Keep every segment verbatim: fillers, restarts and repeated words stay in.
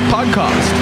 podcast.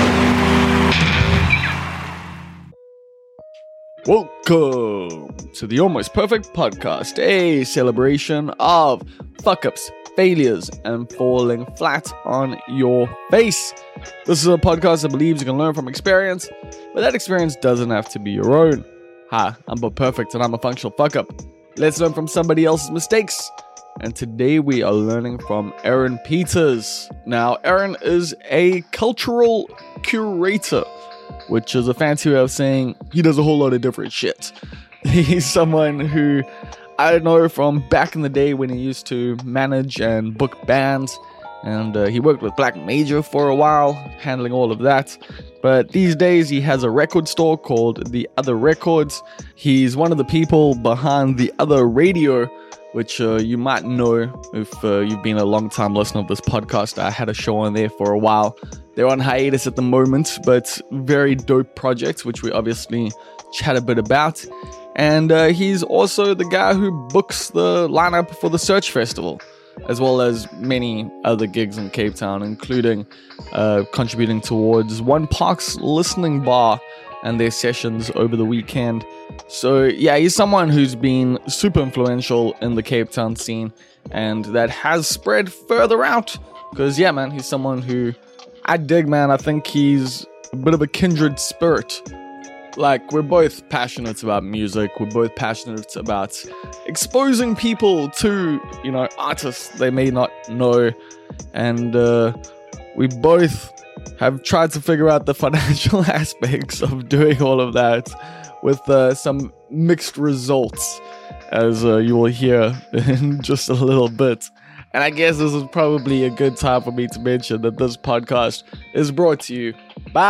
Welcome to the Almost Perfect Podcast, a celebration of fuck-ups, failures, and falling flat on your face. This is a podcast that believes you can learn from experience, but that experience doesn't have to be your own. Hi, I'm Bob Perfect, and I'm a functional fuck-up. Let's learn from somebody else's mistakes. And today we are learning from Aaron Peters. Now, Aaron is a cultural curator, which is a fancy way of saying he does a whole lot of different shit. He's someone who I know from back in the day when he used to manage and book bands, and uh, he worked with Black Major for a while, handling all of that. But these days he has a record store called The Other Records. He's one of the people behind The Other Radio, which uh, you might know if uh, you've been a long time listener of this podcast. I had a show on there for a while. They're on hiatus at the moment, but very dope project, which we obviously chat a bit about. And uh, he's also the guy who books the lineup for the Search Festival, as well as many other gigs in Cape Town, including uh, contributing towards One Park's listening bar and their sessions over the weekend. So yeah, he's someone who's been super influential in the Cape Town scene, and that has spread further out. Because yeah, man, he's someone who I dig, man. I think he's a bit of a kindred spirit. Like, we're both passionate about music. We're both passionate about exposing people to, you know, artists they may not know. And uh, we both have tried to figure out the financial aspects of doing all of that with uh, some mixed results, as uh, you will hear in just a little bit. And I guess this is probably a good time for me to mention that this podcast is brought to you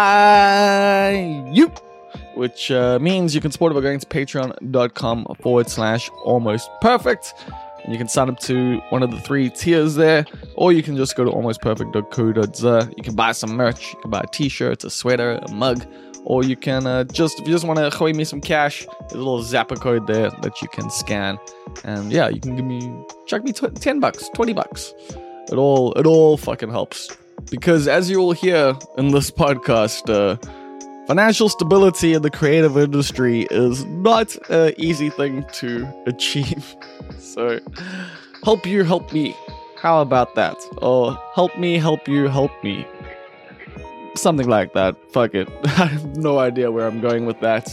by you, which uh, means you can support it by going to patreon.com forward slash almost perfect. And you can sign up to one of the three tiers there, or you can just go to almost perfect dot co dot z. You can buy some merch. You can buy a t-shirt, a sweater, a mug, or you can uh, just, if you just want to throw me some cash, there's a little Zapper code there that you can scan. And yeah, you can give me, chuck me tw- ten bucks, twenty bucks. It all, it all fucking helps. Because as you will hear in this podcast, uh, financial stability in the creative industry is not an easy thing to achieve. So, help you, help me. How about that? Or help me, help you, help me. Something like that. Fuck it. I have no idea where I'm going with that.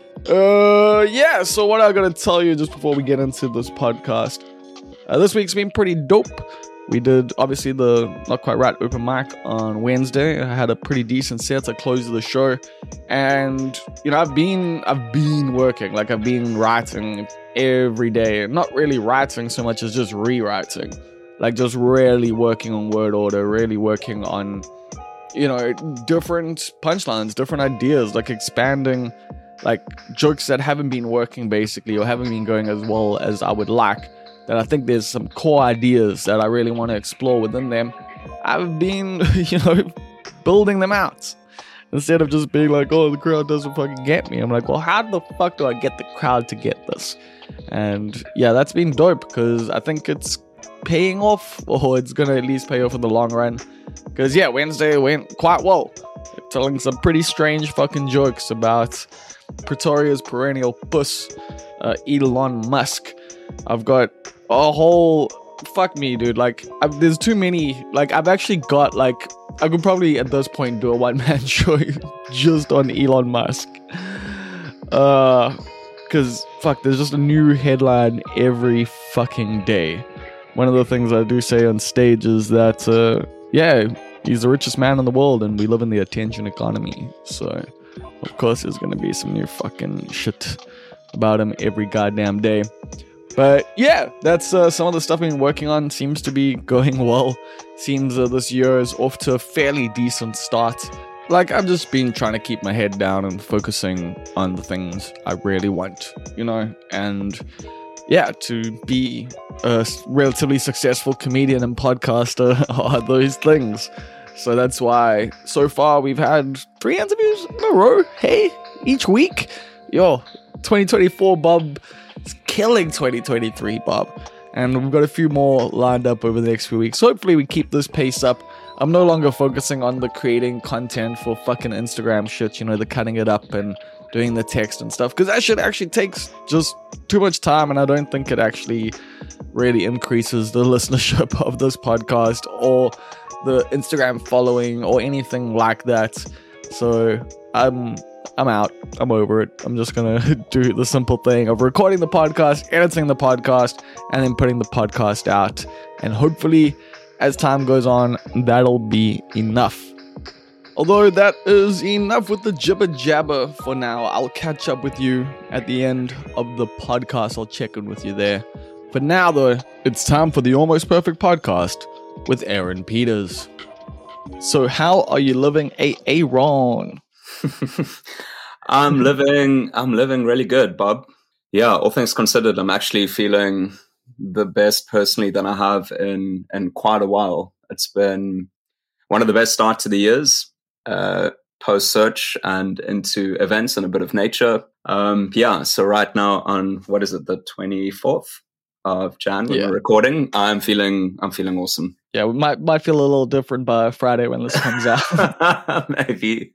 Uh, yeah, so what I'm going to tell you just before we get into this podcast. Uh, this week's been pretty dope. We did, obviously, the Not Quite Right open mic on Wednesday. I had a pretty decent set to close the show. And, you know, I've been, I've been working. Like, I've been writing every day. Not really writing so much as just rewriting. Like, just really working on word order. Really working on, you know, different punchlines, different ideas. Like, expanding, like, jokes that haven't been working, basically, or haven't been going as well as I would like. That I think there's some core ideas that I really want to explore within them. I've been, you know, building them out. Instead of just being like, oh, the crowd doesn't fucking get me. I'm like, well, how the fuck do I get the crowd to get this? And yeah, that's been dope because I think it's paying off, or it's going to at least pay off in the long run. Because yeah, Wednesday went quite well. Telling some pretty strange fucking jokes about Pretoria's perennial puss, uh, Elon Musk. I've got a whole, fuck me, dude, like, I've, there's too many, like, I've actually got, like, I could probably, at this point, do a one-man show just on Elon Musk, uh, because, fuck, there's just a new headline every fucking day. One of the things I do say on stage is that, uh, yeah, he's the richest man in the world, and we live in the attention economy, so, of course, there's gonna be some new fucking shit about him every goddamn day. But yeah, that's uh, some of the stuff I've been working on. Seems to be going well. Seems uh, this year is off to a fairly decent start. Like, I've just been trying to keep my head down and focusing on the things I really want, you know? And yeah, to be a relatively successful comedian and podcaster are those things. So that's why so far we've had three interviews in a row. Hey, each week. Yo, twenty twenty-four, Bob. It's killing twenty twenty-three, Bob. And we've got a few more lined up over the next few weeks. So hopefully we keep this pace up. I'm no longer focusing on the creating content for fucking Instagram shit, you know, the cutting it up and doing the text and stuff, because that shit actually takes just too much time, and I don't think it actually really increases the listenership of this podcast or the Instagram following or anything like that. So I'm I'm out. I'm over it. I'm just gonna do the simple thing of recording the podcast, editing the podcast, and then putting the podcast out. And hopefully, as time goes on, that'll be enough. Although that is enough with the jibber jabber for now. I'll catch up with you at the end of the podcast. I'll check in with you there. For now, though, it's time for the Almost Perfect Podcast with Aaron Peters. So how are you living, Aaron? I'm living I'm living really good, Bob. Yeah, all things considered, I'm actually feeling the best personally that I have in in quite a while. It's been one of the best starts to the years, uh, post-search and into events and a bit of nature. Um, yeah, so right now on, what is it, the twenty-fourth of January, when Yeah. we're recording, I'm feeling I'm feeling awesome. Yeah, we might might feel a little different by Friday when this comes out. Maybe.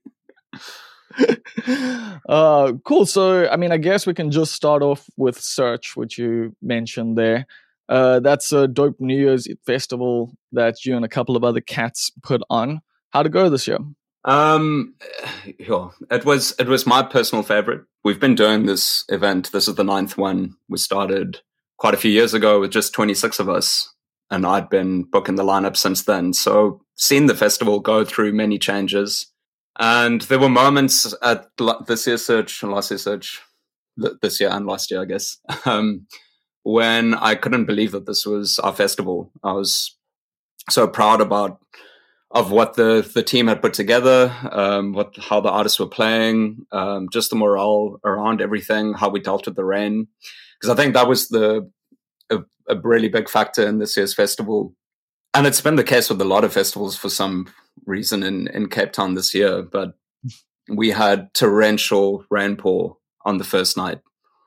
uh, cool. So, I mean, I guess we can just start off with Search, which you mentioned there. Uh, that's a dope New Year's festival that you and a couple of other cats put on. How'd it go this year? Um, yeah, it was it was my personal favorite. We've been doing this event. This is the ninth one. We started quite a few years ago with just twenty-six of us, and I'd been booking the lineup since then. So, seen the festival go through many changes. And there were moments at this year's Search and last year's Search, this year and last year, I guess, um, when I couldn't believe that this was our festival. I was so proud about of what the, the team had put together, um, what how the artists were playing, um, just the morale around everything, how we dealt with the rain. Because I think that was the a, a really big factor in this year's festival. And it's been the case with a lot of festivals for some reason in, in Cape Town this year, but we had torrential rainpour on the first night.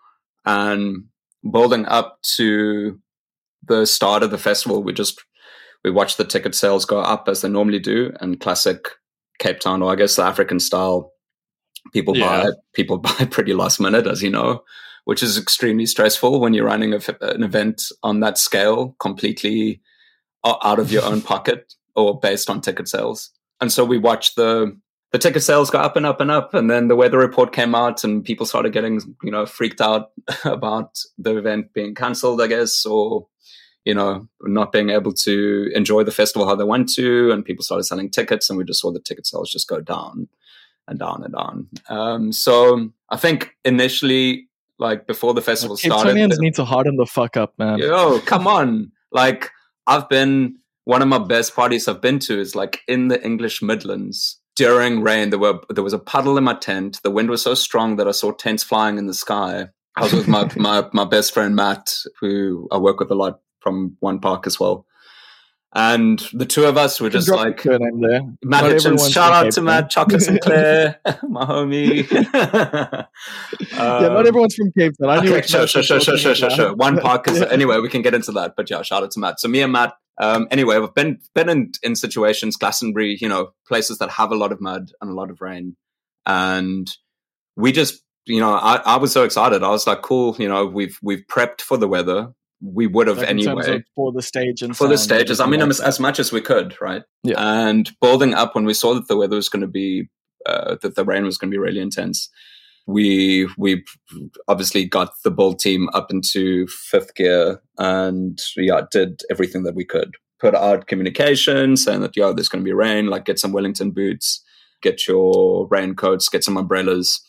And building up to the start of the festival, we just we watched the ticket sales go up as they normally do, and classic Cape Town, or I guess the African style, people Yeah. buy people buy pretty last minute, as you know, which is extremely stressful when you're running a, an event on that scale, completely out of your own pocket or based on ticket sales. And so we watched the the ticket sales go up and up and up, and then the weather report came out and people started getting, you know, freaked out about the event being cancelled, I guess, or, you know, not being able to enjoy the festival how they want to, and people started selling tickets, and we just saw the ticket sales just go down and down and down. Um, so I think initially, like before the festival Cape started, Townians need to harden the fuck up, man. yo, come on, like. I've been, one of my best parties I've been to is like in the English Midlands during rain. There were there was a puddle in my tent. The wind was so strong that I saw tents flying in the sky. I was with my, my, my best friend, Matt, who I work with a lot from One Park as well. And the two of us were just Drop like, your name there. Matt Not Hitchens, everyone's shout from out Cape to Town. Matt, Chocolate Sinclair, my homie. Yeah, not Um, everyone's from Cape Town. I knew Okay, what sure, Matt sure, was sure, sure, talking sure, sure, about. sure. One part, because Yeah. anyway, we can get into that. But yeah, shout out to Matt. So me and Matt, um, anyway, we've been been in, in situations, Glastonbury, you know, places that have a lot of mud and a lot of rain, and we just, you know, I, I was so excited. I was like, cool, you know, we've we've prepped for the weather. We would have Like in terms anyway of for the stage and for the sound and stages. I everything mean, like as, that. as much as we could, right? Yeah. And building up when we saw that the weather was going to be, uh, that the rain was going to be really intense. We we obviously got the build team up into fifth gear and yeah, did everything that we could. Put out communication saying that, yeah, there's going to be rain, like get some Wellington boots, get your raincoats, get some umbrellas.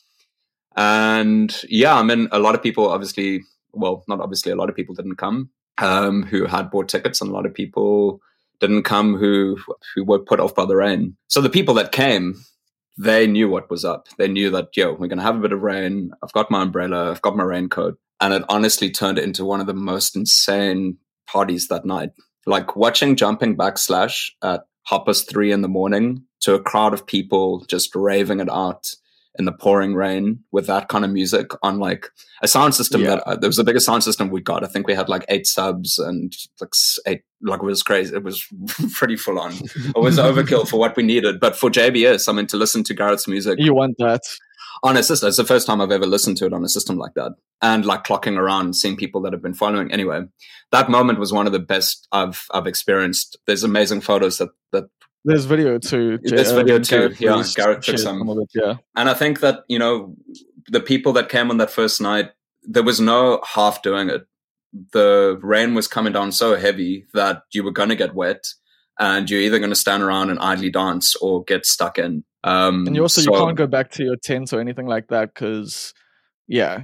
And yeah, I mean, a lot of people obviously, well, not obviously, a lot of people didn't come um, who had bought tickets, and a lot of people didn't come who who were put off by the rain. So the people that came, they knew what was up. They knew that, yo, we're going to have a bit of rain. I've got my umbrella. I've got my raincoat. And it honestly turned into one of the most insane parties that night. Like watching Jumping Backslash at half past three in the morning to a crowd of people just raving it out in the pouring rain with that kind of music on like a sound system Yeah. that uh, there was the biggest sound system we got. I think we had like eight subs and like s- eight, like it was crazy. It was pretty full on. It was overkill for what we needed. But for J B S, I mean, to listen to Garrett's music You want that. on a system, it's the first time I've ever listened to it on a system like that. And like clocking around, seeing people that have been following. Anyway, that moment was one of the best I've I've experienced. There's amazing photos that that There's video too. There's um, video too. Garrett Yeah, released- Garrett took shared some. of it, yeah. And I think that, you know, the people that came on that first night, there was no half doing it. The rain was coming down so heavy that you were going to get wet, and you're either going to stand around and idly dance or get stuck in. Um, And you also so- you can't go back to your tent or anything like that because, yeah,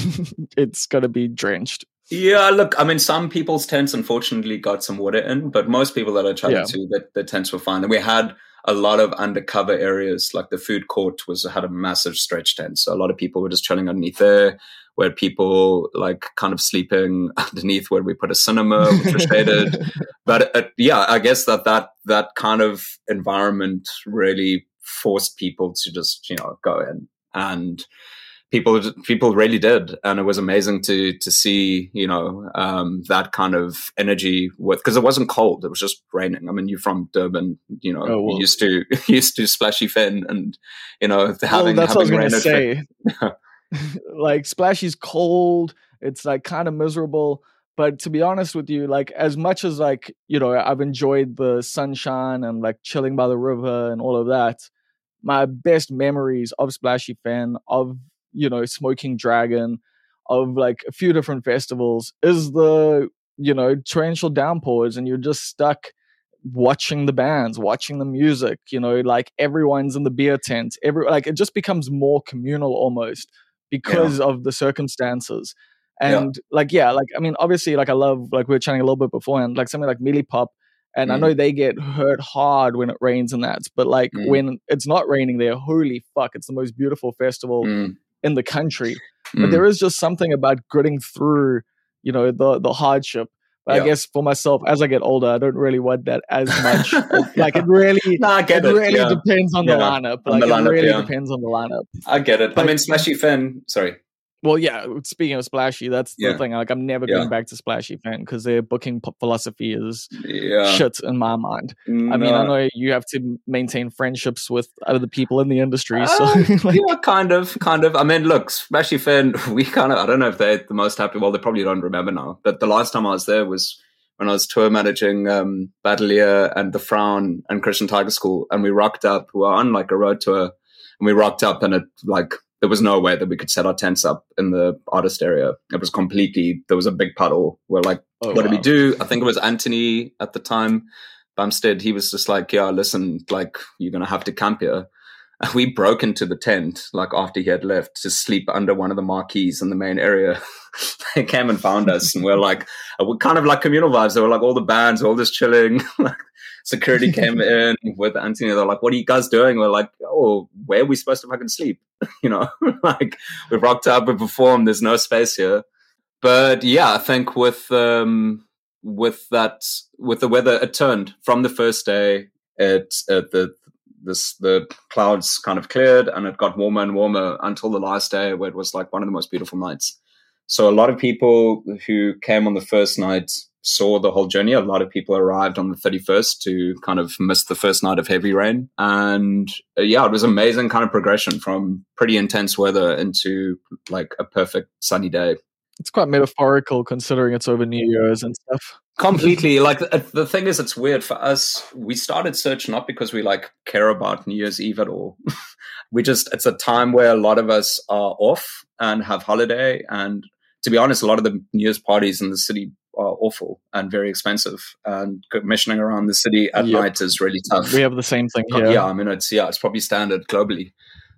it's gonna be drenched. Yeah, look, I mean, some people's tents unfortunately got some water in, but most people that I chatted Yeah. to, that their tents were fine. And we had a lot of undercover areas, like the food court was had a massive stretch tent, so a lot of people were just chilling underneath there. We had people like kind of sleeping underneath where we put a cinema, which was shaded. But uh, yeah, I guess that, that that kind of environment really forced people to just, you know, go in, and people people really did, and it was amazing to to see, you know, um, that kind of energy with, because it wasn't cold, it was just raining. I mean, you're from Durban, you know, Oh, well. you're used to used to splashy fen, and you know, having well, that's what I was having gonna rain at say. Like Splashy's cold. It's like kind of miserable. But to be honest with you, like as much as like, you know, I've enjoyed the sunshine and like chilling by the river and all of that, my best memories of Splashy Fen, of, you know, Smoking Dragon, of like a few different festivals is the, you know, torrential downpours, and you're just stuck watching the bands, watching the music, you know, like everyone's in the beer tent. Every like it just becomes more communal almost because of the circumstances. And like, yeah, like I mean, obviously, like I love, like we were chatting a little bit beforehand, like something like Mealy Pop. And I Mm. know they get hurt hard when it rains and that, but like Mm. when it's not raining there, holy fuck, it's the most beautiful festival Mm, in the country. But mm. there is just something about gritting through, you know, the the hardship. But Yeah. I guess for myself, as I get older, I don't really want that as much. It- like it really, No, I get it it. really yeah. depends on the Yeah, lineup. on Like the it lineup, really yeah. depends on the lineup. I get it. I But- mean, Splashy Fen. Sorry. Well, yeah. Speaking of Splashy, that's the Yeah. thing. Like I'm never Yeah. going back to Splashy Fan because their booking p- philosophy is Yeah. shit in my mind. I mean, I No. know you have to maintain friendships with other people in the industry, so Uh, like, yeah, kind of, kind of. I mean, look, Splashy Fen, we kind of, I don't know if they're the most happy. Well, they probably don't remember now. But the last time I was there was when I was tour managing um, Batelier and The Frown and Christian Tiger School. And we rocked up, we were on like a road tour. And we rocked up, and it like, there was no way that we could set our tents up in the artist area. It was completely, there was a big puddle. We're like, oh, what do we wow. do? I think it was Anthony at the time, Bumstead. He was just like, yeah, listen, like, you're going to have to camp here. And we broke into the tent, like, after he had left, to sleep under one of the marquees in the main area. They came and found us, and we're like, we're kind of like communal vibes. They were like all the bands, all this chilling. Like, security came in with Anthony. They're like, what are you guys doing? We're like, oh, where are we supposed to fucking sleep? You know, like, we've rocked up, we performed, there's no space here. But yeah, I think with um, with that, with the weather, it turned from the first day. It uh, the this the clouds kind of cleared, and it got warmer and warmer until the last day, where it was like one of the most beautiful nights. So a lot of people who came on the first night saw the whole journey. A lot of people arrived on the thirty-first to kind of miss the first night of heavy rain. And uh, yeah, it was amazing kind of progression from pretty intense weather into like a perfect sunny day. It's quite metaphorical considering it's over New Year's and stuff. Completely. Like the, the thing is, it's weird for us. We started Search not because we like care about New Year's Eve at all. We just, it's a time where a lot of us are off and have holiday. And to be honest, a lot of the New Year's parties in the city are awful and very expensive. And commissioning around the city at Yep. night is really tough. We have the same thing here. Yeah, I mean, it's yeah, it's probably standard globally.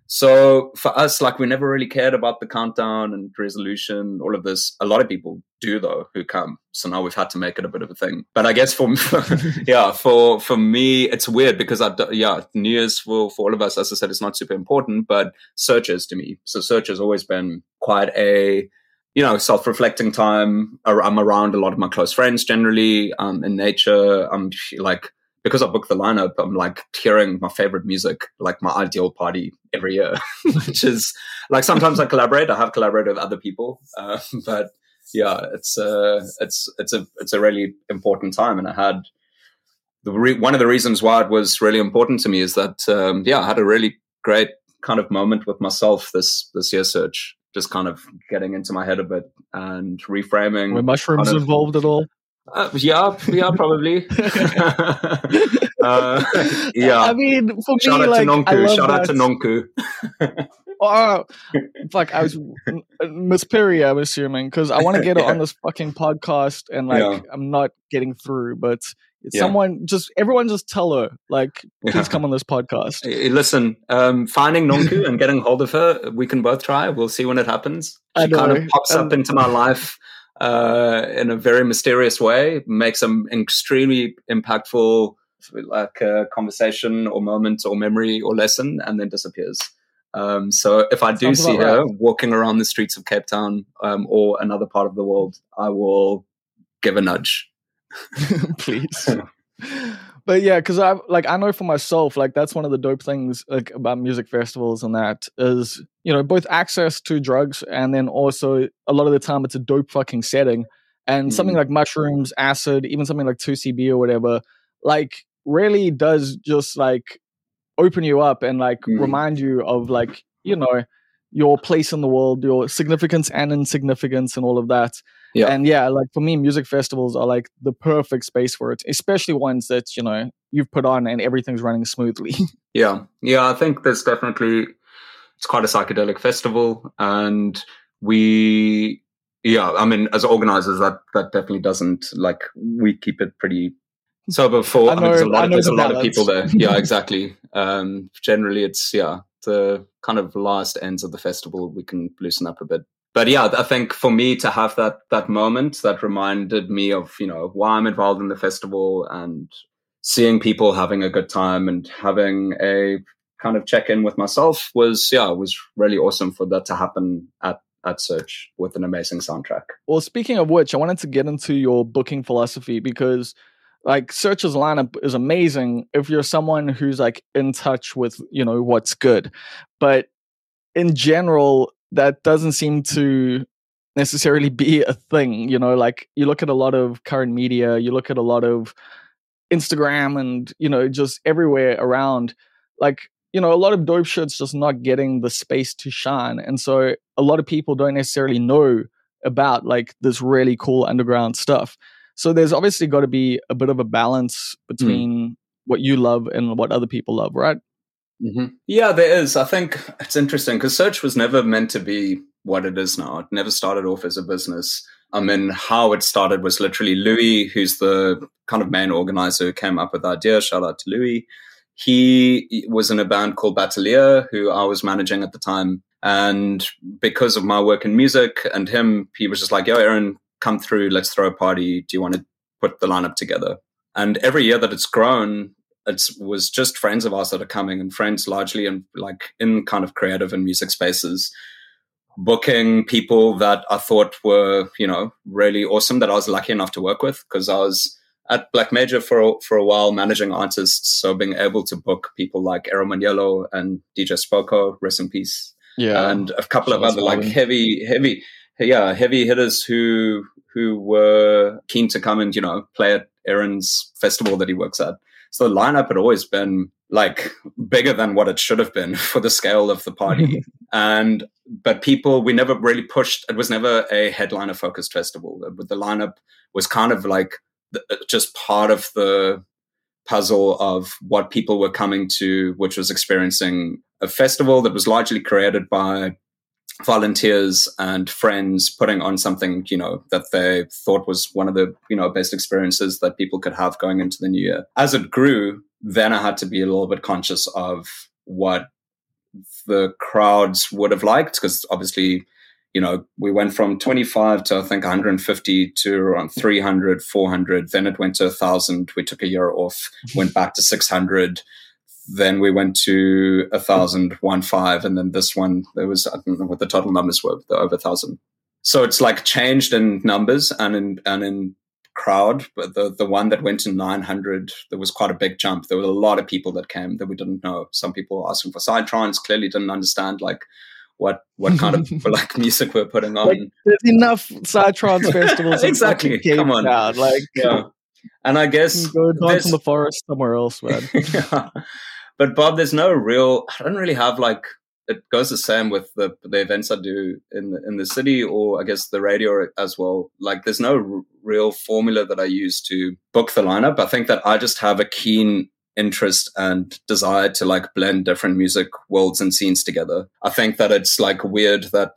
So for us, like, we never really cared about the countdown and resolution, all of this. A lot of people do, though, who come. So now we've had to make it a bit of a thing. But I guess for yeah, for for me, it's weird because I yeah, New Year's for for all of us, as I said, it's not super important, but Search is to me. So Search has always been quite a, you know, self-reflecting time. I'm around a lot of my close friends generally. Um, in nature, I'm like because I booked the lineup, I'm like hearing my favorite music, like my ideal party every year, which is like sometimes I collaborate. I have collaborated with other people, uh, but yeah, it's uh, it's it's a it's a really important time. And I had the re- one of the reasons why it was really important to me is that um, yeah, I had a really great kind of moment with myself this this year, Search. Just kind of getting into my head a bit and reframing. Were mushrooms kind of, involved at all? Uh, yeah, yeah, probably. uh, yeah. I mean, for Shout me, out like, to Nonku. I love Shout that. out to Nonku. Oh, fuck! I was Miss Perry, I'm assuming, because I want to get her Yeah. on this fucking podcast, and like, Yeah. I'm not getting through. But Yeah. someone, just everyone, just tell her, like, please Yeah. come on this podcast. Hey, listen, um, finding Nonku and getting hold of her, we can both try. We'll see when it happens. I She kind know. of pops And- up into my life uh, in a very mysterious way, makes an extremely impactful like uh, conversation or moment or memory or lesson, and then disappears. Um, so if I do Sounds see about her right. walking around the streets of Cape Town um, or another part of the world, I will give a nudge. Please. But yeah, because I like I know for myself, like that's one of the dope things like about music festivals and that is, you know, both access to drugs and then also a lot of the time it's a dope fucking setting. And Mm. something like mushrooms, acid, even something like two C B or whatever, like really does just like open you up and like Mm. remind you of like, you know, your place in the world, your significance and insignificance and all of that. Yeah. And yeah, like for me, music festivals are like the perfect space for it, especially ones that, you know, you've put on and everything's running smoothly. Yeah. Yeah. I think there's definitely, it's quite a psychedelic festival. And we, yeah, I mean, as organizers, that, that definitely doesn't, like, we keep it pretty sober for, I I, mean, know- there's a lot, I of, know there's the a lot of balance. people there. Yeah, exactly. Um, generally, it's, yeah, the kind of last ends of the festival, we can loosen up a bit. But yeah, I think for me to have that that moment that reminded me of, you know, why I'm involved in the festival and seeing people having a good time and having a kind of check in with myself was, yeah, it was really awesome for that to happen at, at Search with an amazing soundtrack. Well, speaking of which, I wanted to get into your booking philosophy because like Search's lineup is amazing if you're someone who's like in touch with, you know, what's good. But in general, that doesn't seem to necessarily be a thing, you know, like you look at a lot of current media, you look at a lot of Instagram and, you know, just everywhere around, like, you know, a lot of dope shit's just not getting the space to shine. And so a lot of people don't necessarily know about like this really cool underground stuff. So there's obviously got to be a bit of a balance between mm. what you love and what other people love, right? Mm-hmm. Yeah, there is. I think it's interesting because Search was never meant to be what it is now. It never started off as a business. I mean, how it started was literally Louis, who's the kind of main organizer who came up with the idea. Shout out to Louis. He was in a band called Batelier, who I was managing at the time. And because of my work in music and him, he was just like, yo, Aaron, come through. Let's throw a party. Do you want to put the lineup together? And every year that it's grown, it was just friends of ours that are coming, and friends largely in like in kind of creative and music spaces, booking people that I thought were, you know, really awesome that I was lucky enough to work with because I was at Black Major for a, for a while managing artists. So being able to book people like Aaron Maniello and D J Spoko, rest in peace. Yeah. And a couple so of other like heavy, heavy, yeah, heavy hitters who, who were keen to come and, you know, play at Aaron's festival that he works at. So the lineup had always been like bigger than what it should have been for the scale of the party. and, but people, we never really pushed, it was never a headliner focused festival. But the lineup was kind of like the, just part of the puzzle of what people were coming to, which was experiencing a festival that was largely created by volunteers and friends putting on something, you know, that they thought was one of the, you know, best experiences that people could have going into the new year. As it grew, then I had to be a little bit conscious of what the crowds would have liked, because obviously, you know, we went from twenty-five to I think one hundred fifty to around three hundred, four hundred. Then it went to one thousand. We took a year off, went back to six hundred. Then we went to a thousand, one five, and then this one, there was, I don't know what the total numbers were, the over a thousand. So it's like changed in numbers and in, and in crowd, but the, the one that went to nine hundred, there was quite a big jump. There were a lot of people that came that we didn't know. Some people were asking for Psytrance, clearly didn't understand like what what kind of like music we're putting on. Like, there's enough Psytrance festivals. Exactly. Come on. Down. Like, yeah. And I guess go dance in the forest somewhere else, man. Yeah. But Bob, there's no real. I don't really have like. It goes the same with the the events I do in the, in the city, or I guess the radio as well. Like, there's no r- real formula that I use to book the lineup. I think that I just have a keen interest and desire to like blend different music worlds and scenes together. I think that it's like weird that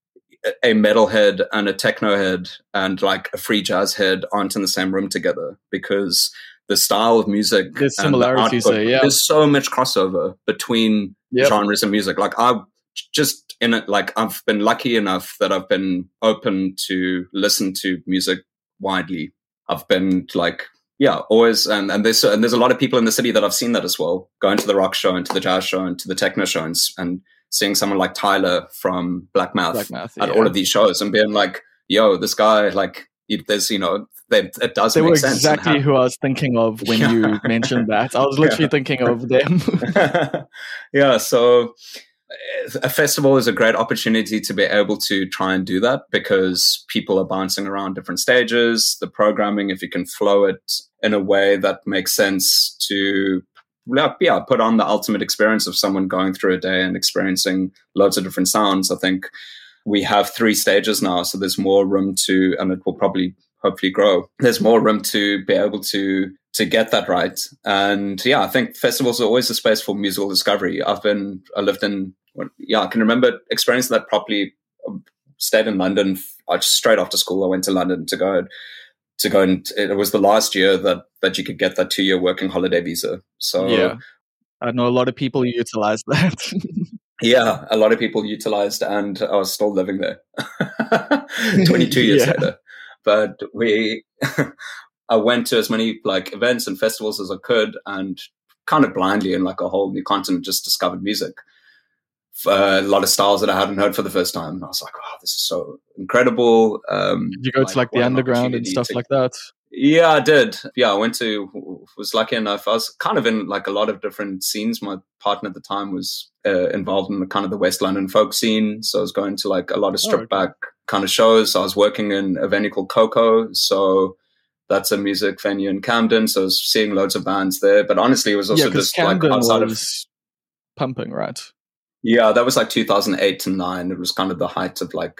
a metalhead and a techno head and like a free jazz head aren't in the same room together, because the style of music, there's and similarities the output, there, yeah. There's so much crossover between yep. genres of music. Like I just in it, like I've been lucky enough that I've been open to listen to music widely. I've been like, yeah, always, and and there's and there's a lot of people in the city that I've seen that as well. Going to the rock show and to the jazz show and to the techno show and, and seeing someone like Tyler from Black Mouth, Black Mouth at yeah. all of these shows and being like, yo, this guy, like, it, there's, you know, they, it does they make were sense. Exactly who I was thinking of when yeah. you mentioned that. I was literally yeah. thinking of them. Yeah, so a festival is a great opportunity to be able to try and do that, because people are bouncing around different stages. The programming, if you can flow it in a way that makes sense to yeah, put on the ultimate experience of someone going through a day and experiencing loads of different sounds. I think we have three stages now, so there's more room to, and it will probably hopefully grow. There's more room to be able to to get that right. And yeah, I think festivals are always a space for musical discovery. I've been, I lived in, yeah, I can remember experiencing that properly. I stayed in London. I just straight after school, I went to London to go to go and it was the last year that that you could get that two year working holiday visa. So yeah, I know a lot of people utilize that. Yeah, a lot of people utilized, and I was still living there twenty-two years yeah. later. But we, I went to as many like events and festivals as I could, and kind of blindly in like a whole new continent just discovered music. Uh, a lot of styles that I hadn't heard for the first time. And I was like, oh, this is so incredible. Um, did you go like, to like the underground and stuff to, like that? Yeah, I did. Yeah, I went to, was lucky enough. I was kind of in like a lot of different scenes. My partner at the time was uh, involved in the, kind of the West London folk scene. So I was going to like a lot of strip oh, okay. back kind of shows. I was working in a venue called Coco. So that's a music venue in Camden. So I was seeing loads of bands there. But honestly, it was also yeah, just Camden like outside was of pumping, right? Yeah, that was like two thousand eight to nine. It was kind of the height of like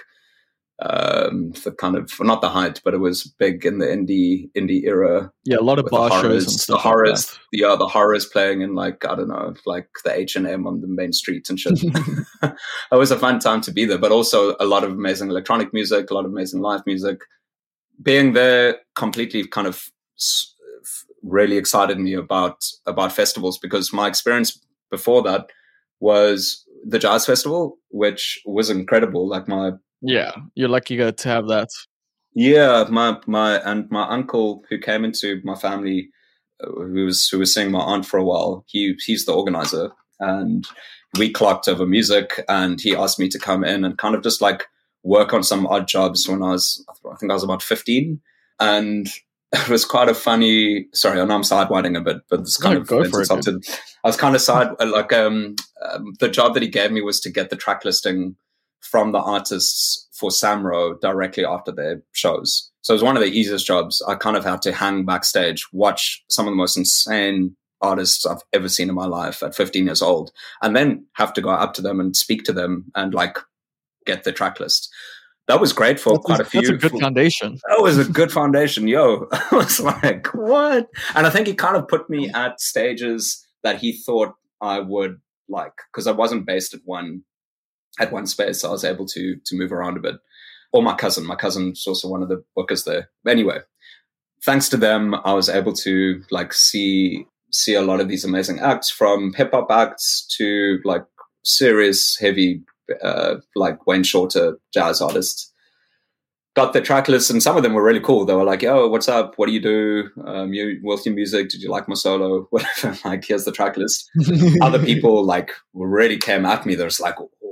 um the kind of not the height, but it was big in the indie indie era. Yeah, a lot of bar shows and stuff. The horrors, like yeah, the horrors playing in like I don't know, like the H and M on the main street and shit. It was a fun time to be there, but also a lot of amazing electronic music, a lot of amazing live music. Being there completely kind of really excited me about about festivals, because my experience before that was the Jazz Festival, which was incredible. Like my yeah, you're lucky to have that. Yeah, my my and my uncle who came into my family, uh, who was who was seeing my aunt for a while. He he's the organizer, and we clocked over music, and he asked me to come in and kind of just like work on some odd jobs when I was I think I was about fifteen, and it was quite a funny. Sorry, I know I'm sidewinding a bit, but it's kind no, of go for it, I was kind of side like um, um the job that he gave me was to get the track listing from the artists for Samro directly after their shows. So it was one of the easiest jobs. I kind of had to hang backstage, watch some of the most insane artists I've ever seen in my life at fifteen years old, and then have to go up to them and speak to them and like get the track list. That was great for that's quite a, a few. That's a good foundation. That was a good foundation. Yo, I was like, what? And I think he kind of put me at stages that he thought I would like, because I wasn't based at one at one space. So I was able to to move around a bit. Or my cousin. My cousin's also one of the bookers there. Anyway, thanks to them, I was able to like see see a lot of these amazing acts, from hip hop acts to like serious, heavy, uh, like Wayne Shorter jazz artists. Got the track list, and some of them were really cool. They were like, "Yo, what's up? What do you do? Um, you with your music? Did you like my solo? Whatever. Like, here's the track list." Other people like really came at me. They're just like,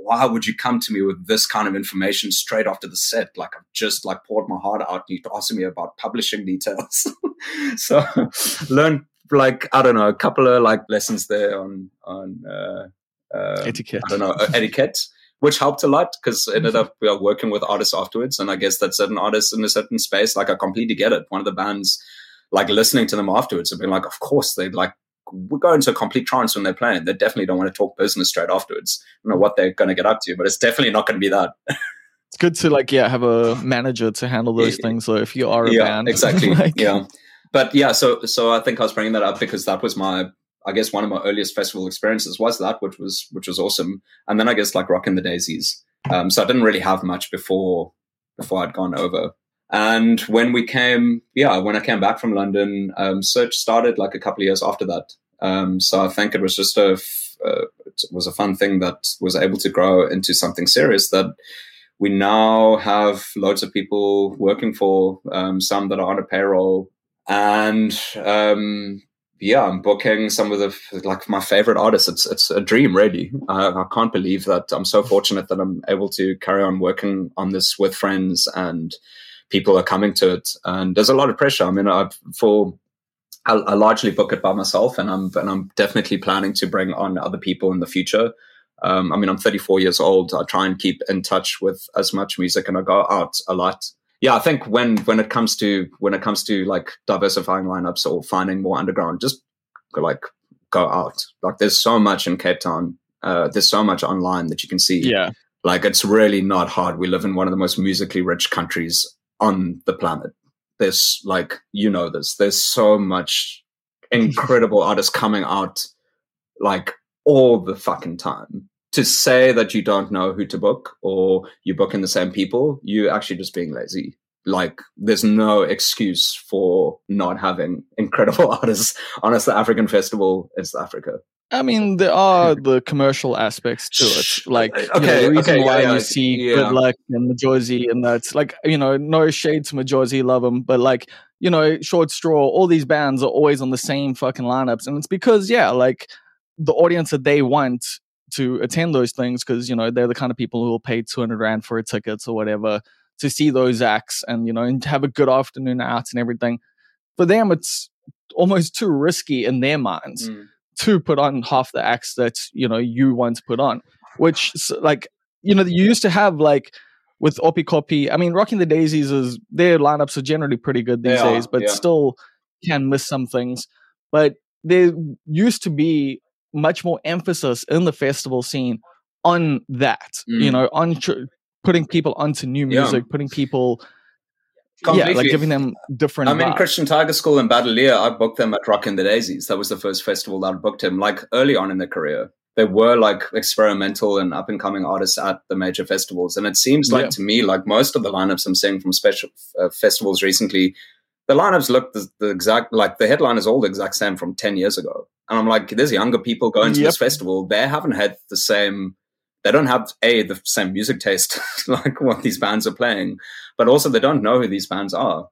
why would you come to me with this kind of information straight after the set? Like, I've just like poured my heart out and you're asking me about publishing details. So learned like, I don't know, a couple of like lessons there on, on, uh, uh, etiquette. I don't know, etiquette, which helped a lot because ended up we are working with artists afterwards. And I guess that certain artists in a certain space, like I completely get it. One of the bands, like listening to them afterwards have been like, of course, they'd like, we go into a complete trance when they're playing. They definitely don't want to talk business straight afterwards. I don't know what they're going to get up to, but it's definitely not going to be that. It's good to like, yeah, have a manager to handle those yeah. things. So if you are a yeah, band. Exactly. like, yeah. But yeah, so, so I think I was bringing that up because that was my, I guess one of my earliest festival experiences was that, which was, which was awesome. And then I guess like Rockin' the Daisies. Um, so I didn't really have much before, before I'd gone over. And when we came, yeah, when I came back from London, um, Search started like a couple of years after that. Um, so I think it was just a, uh, it was a fun thing that was able to grow into something serious that we now have loads of people working for, um, some that are on a payroll. And, um, yeah, I'm booking some of the, like my favorite artists. It's, it's a dream, really. I, I can't believe that I'm so fortunate that I'm able to carry on working on this with friends and people are coming to it, and there's a lot of pressure. I mean, I've, for I, I largely book it by myself, and I'm and I'm definitely planning to bring on other people in the future. Um, I mean, I'm thirty-four years old. I try and keep in touch with as much music, and I go out a lot. Yeah, I think when when it comes to when it comes to like diversifying lineups or finding more underground, just like go out. Like, there's so much in Cape Town. Uh, there's so much online that you can see. Yeah, like it's really not hard. We live in one of the most musically rich countries on the planet. There's like, you know this, there's so much incredible artists coming out like all the fucking time. To say that you don't know who to book or you're booking the same people, you're actually just being lazy. Like, there's no excuse for not having incredible artists on a South African festival in South Africa. I mean, there are the commercial aspects to it. Like, okay, you know, the reason okay, why yeah, yeah, you see yeah. Good Luck and Majosi, and that's like, you know, no shade to Majosi, love him, but like, you know, Short Straw, all these bands are always on the same fucking lineups. And it's because, yeah, like the audience that they want to attend those things, because, you know, they're the kind of people who will pay two hundred rand for a ticket or whatever to see those acts and, you know, and have a good afternoon out and everything. For them, it's almost too risky in their minds. Mm. to put on half the acts that, you know, you want to put on, which, like, you know, you used to have, like, with Oppie Copy, I mean, Rockin' the Daisies, is their lineups are generally pretty good these they days, are, but yeah. still can miss some things. But there used to be much more emphasis in the festival scene on that, mm. you know, on tr- putting people onto new music, yeah. putting people... Completely. Yeah, like giving them different I mean, vibes. Christian Tiger School and Battleer, I booked them at Rockin' the Daisies. That was the first festival that I booked him, like, early on in their career. They were, like, experimental and up-and-coming artists at the major festivals. And it seems like, yeah. to me, like, most of the lineups I'm seeing from special uh, festivals recently, the lineups look the, the exact, like, the headline is all the exact same from ten years ago. And I'm like, there's younger people going to yep. this festival. They haven't had the same... They don't have, A, the same music taste, like what these bands are playing, but also they don't know who these bands are.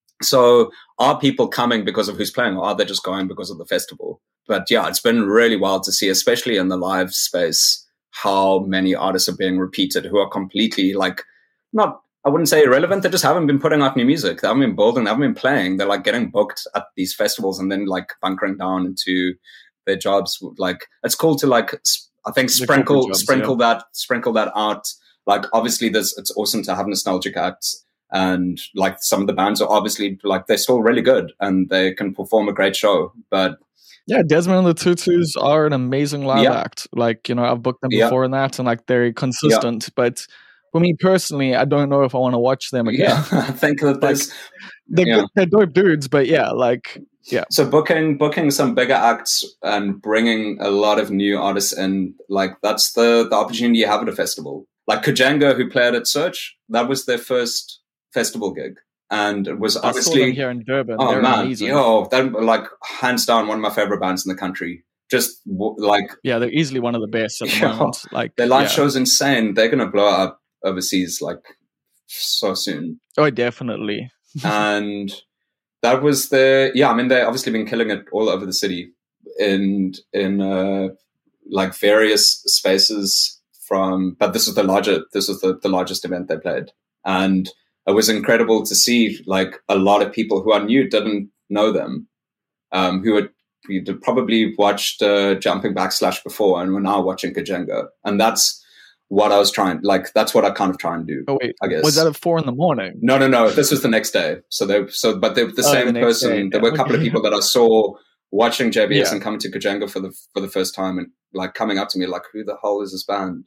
So are people coming because of who's playing, or are they just going because of the festival? But yeah, it's been really wild to see, especially in the live space, how many artists are being repeated who are completely, like, not, I wouldn't say irrelevant. They just haven't been putting out new music. They haven't been building, they haven't been playing. They're like getting booked at these festivals and then like bunkering down into their jobs. Like, it's cool to like, I think sprinkle jobs, sprinkle yeah. that sprinkle that out. Like, obviously, there's it's awesome to have nostalgic acts, and like some of the bands are obviously like they're still really good and they can perform a great show. But yeah, Desmond and the Tutus are an amazing live yeah. act. Like, you know, I've booked them before yeah. in that, and like they're consistent. Yeah. But for me personally, I don't know if I want to watch them again. Yeah, I think that there's like, they're, yeah. they're dope dudes, but yeah, like. Yeah. So booking booking some bigger acts and bringing a lot of new artists in, like that's the, the opportunity you have at a festival. Like Kujanga, who played at Search, that was their first festival gig, and it was I obviously saw them here in Durban. Oh They're man, amazing. yo, that like hands down one of my favorite bands in the country. Just like yeah, they're easily one of the best at the yo, moment. Like their live yeah. show's insane. They're gonna blow up overseas like so soon. Oh, definitely. And that was the yeah. I mean, they've obviously been killing it all over the city in in uh, like various spaces from, but this was the larger, this was the, the largest event they played. And it was incredible to see like a lot of people who I knew didn't know them, um, who had you'd probably watched uh, Jumping Backslash before and were now watching Kajenga. And that's what I was trying, like, that's what I kind of try and do. Oh, wait, I guess. Was that at four in the morning? No, no, no. This was the next day. So they, so, but they were the oh, same the person. day, There were a couple okay. of people that I saw watching J B S yeah. and coming to Kajenga for the, for the first time and like coming up to me like, who the hell is this band?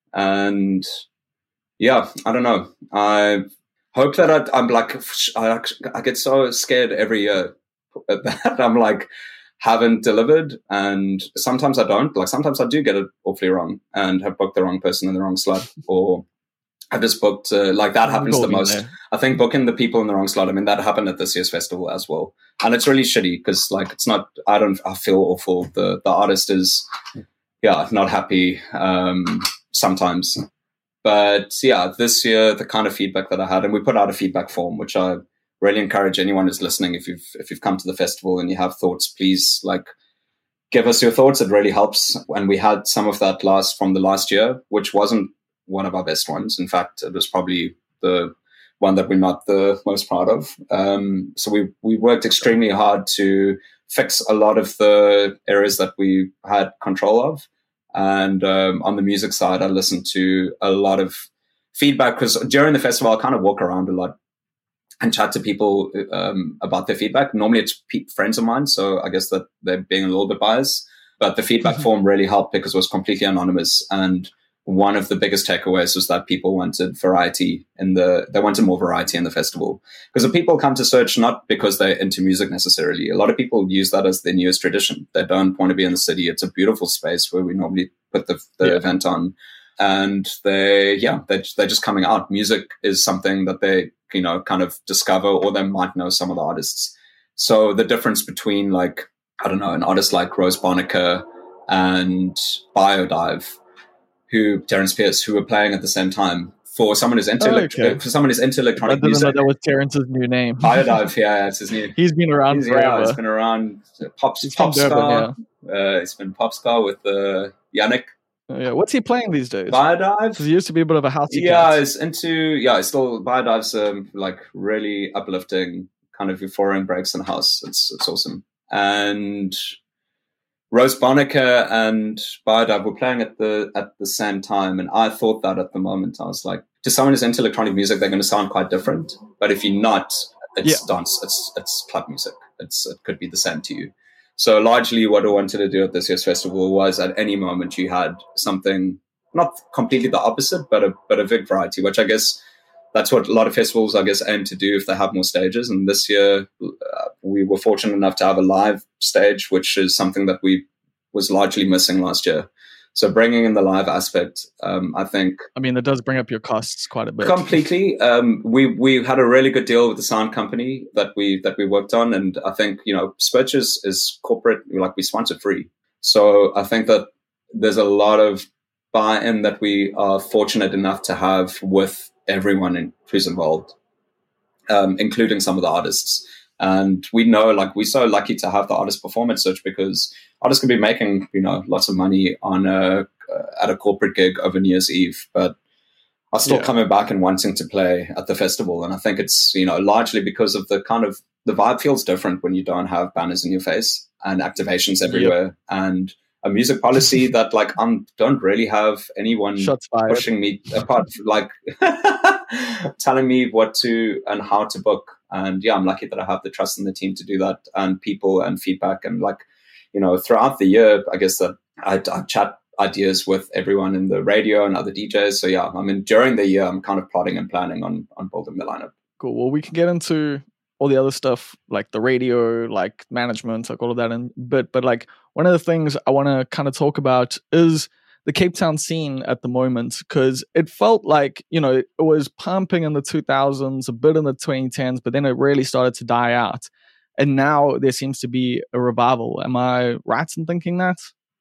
And yeah, I don't know. I hope that I, I'm like, I, I get so scared every year that I'm like, haven't delivered, and sometimes I don't. Like sometimes I do get it awfully wrong and have booked the wrong person in the wrong slot, or I've just booked uh, like that happens the most. There. I think booking the people in the wrong slot. I mean, that happened at this year's festival as well, and it's really shitty because like it's not. I don't. I feel awful. The the artist is, yeah, not happy um, sometimes. But yeah, this year the kind of feedback that I had, and we put out a feedback form, which I really encourage anyone who's listening. If you've if you've come to the festival and you have thoughts, please like give us your thoughts. It really helps. And we had some of that last from the last year, which wasn't one of our best ones. In fact, it was probably the one that we're not the most proud of. Um, so we we worked extremely hard to fix a lot of the areas that we had control of. And um, on the music side, I listened to a lot of feedback because during the festival, I kind of walk around a lot and chat to people um, about their feedback. Normally it's pe- friends of mine, so I guess that they're being a little bit biased. But the feedback mm-hmm. form really helped because it was completely anonymous. And one of the biggest takeaways was that people wanted variety in the, they wanted more variety in the festival. Because the people come to Search not because they're into music necessarily. A lot of people use that as their newest tradition. They don't want to be in the city. It's a beautiful space where we normally put the, the yeah. event on. And they, yeah, they're, they're just coming out. Music is something that they, you know, kind of discover, or they might know some of the artists. So the difference between like, I don't know, an artist like Rose Barnaker and Biodive, who Terence Pierce, who were playing at the same time, for someone who's into, oh, elect- okay. for someone who's into electronic I didn't music. know that was Terence's new name. Biodive, yeah, it's his new. He's been around he's, forever. Yeah, he's been around. Pop, he's pop Durban, star. Yeah. Uh, it's been pop star with uh, Yannick. Oh, yeah, what's he playing these days? Biodive. He used to be a bit of a housey Yeah, cat. it's into yeah. It's still Biodive's um, like really uplifting, kind of euphoric breaks in house. It's it's awesome. And Rose Barnaker and Biodive were playing at the at the same time, and I thought that at the moment I was like, to someone who's into electronic music, they're going to sound quite different. But if you're not, it's yeah. dance. It's it's club music. It's it could be the same to you. So largely what I wanted to do at this year's festival was at any moment you had something, not completely the opposite, but a, but a big variety, which I guess that's what a lot of festivals, I guess, aim to do if they have more stages. And this year uh, we were fortunate enough to have a live stage, which is something that we was largely missing last year. So bringing in the live aspect, um, I think... I mean, that does bring up your costs quite a bit. Completely. Um, we we had a really good deal with the sound company that we that we worked on. And I think, you know, Spitch is, is corporate, like we sponsor free. So I think that there's a lot of buy-in that we are fortunate enough to have with everyone in, who's involved, um, including some of the artists. And we know, like, we're so lucky to have the artist perform at Search because artists can be making, you know, lots of money on a, uh, at a corporate gig over New Year's Eve, but are still yeah. coming back and wanting to play at the festival. And I think it's, you know, largely because of the kind of, the vibe feels different when you don't have banners in your face and activations everywhere yep. and a music policy that, like, I don't really have anyone pushing me apart, like telling me what to and how to book. And yeah, I'm lucky that I have the trust in the team to do that, and people and feedback. And like, you know, throughout the year, I guess that I, I chat ideas with everyone in the radio and other D Js. So yeah, I mean, during the year, I'm kind of plotting and planning on, on building the lineup. Cool. Well, we can get into all the other stuff, like the radio, like management, like all of that in a bit. But like one of the things I want to kind of talk about is the Cape Town scene at the moment, because it felt like, you know, it was pumping in the two thousands, a bit in the twenty tens, but then it really started to die out. And now there seems to be a revival. Am I right in thinking that?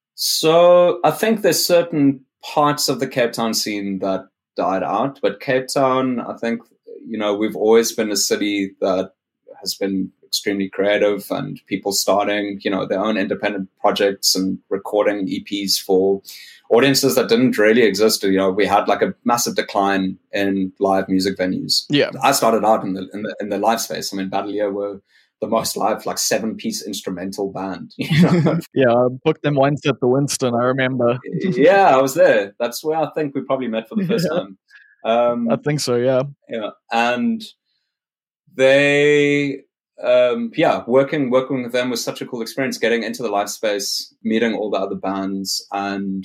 So I think there's certain parts of the Cape Town scene that died out, but Cape Town, I think, you know, we've always been a city that has been extremely creative, and people starting, you know, their own independent projects and recording E Ps for audiences that didn't really exist. You know, we had like a massive decline in live music venues. Yeah. I started out in the in the, in the live space. I mean, Battelier were the most live, like seven piece instrumental band. You know? Yeah, I booked them once at the Winston, I remember. Yeah, I was there. That's where I think we probably met for the first Yeah. time. Um, I think so, yeah. Yeah, and they, um, yeah, working working with them was such a cool experience. Getting into the live space, meeting all the other bands, and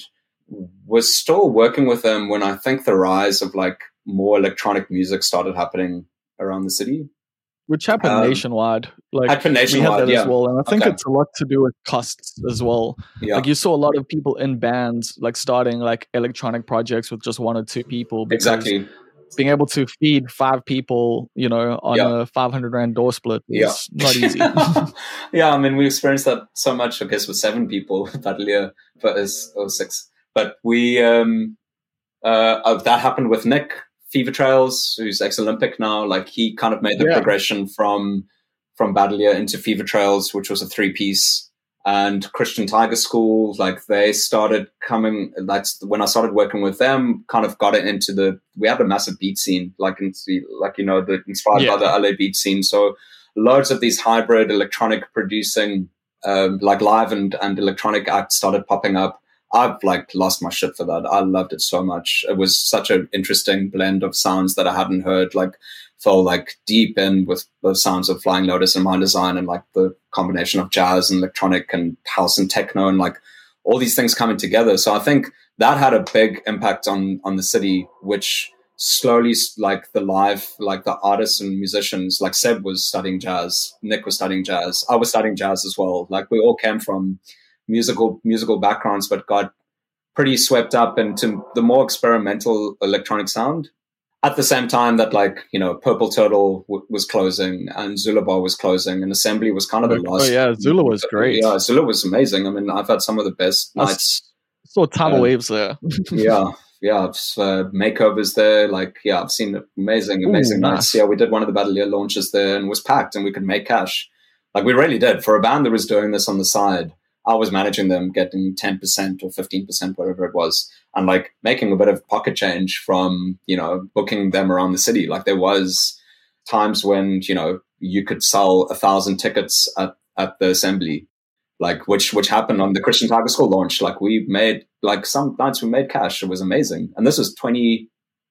was still working with them when I think the rise of like more electronic music started happening around the city. Which happened Um, nationwide. Like happened nationwide, we had that yeah. as well. And I think Okay. it's a lot to do with costs as well. Yeah, Like you saw a lot of people in bands like starting like electronic projects with just one or two people. Because exactly. being able to feed five people, you know, on Yeah. a five hundred rand door split is Yeah. not easy. Yeah, I mean, we experienced that so much, I guess, with seven people, Battelier, but is or six. But we, um, uh, uh, that happened with Nick Fever Trails, who's ex-Olympic now. Like he kind of made the Yeah. progression from from Battelier into Fever Trails, which was a three-piece. And Christian Tiger School, like they started coming. That's when I started working with them. Kind of got it into the. We had a massive beat scene, like in, like you know, the inspired Yeah. by the L A beat scene. So loads of these hybrid electronic producing, um, like live and and electronic acts started popping up. I've like lost my shit for that. I loved it so much. It was such an interesting blend of sounds that I hadn't heard. Like fell like deep in with the sounds of Flying Lotus and Mind Design, and like the combination of jazz and electronic and house and techno and like all these things coming together. So I think that had a big impact on on the city, which slowly, like the live, like the artists and musicians, like Seb was studying jazz, Nick was studying jazz, I was studying jazz as well. Like we all came from musical musical backgrounds, but got pretty swept up into the more experimental electronic sound. At the same time that, like, you know, Purple Turtle w- was closing and Zula Bar was closing, and Assembly was kind of the last. Oh yeah, Zula was great. Yeah, Zula was amazing. I mean, I've had some of the best I nights. s- saw tidal Uh, waves there. Yeah, yeah. I've, uh, makeovers there. Like, yeah, I've seen amazing, amazing Ooh, nights. nice. Yeah, we did one of the Battelier launches there and was packed, and we could make cash. Like, we really did. For a band that was doing this on the side, I was managing them, getting ten percent or fifteen percent, whatever it was, and like making a bit of pocket change from, you know, booking them around the city. Like there was times when, you know, you could sell a thousand tickets at, at the Assembly, like which, which happened on the Christian Tiger School launch. Like we made, like some nights we made cash. It was amazing. And this was twenty,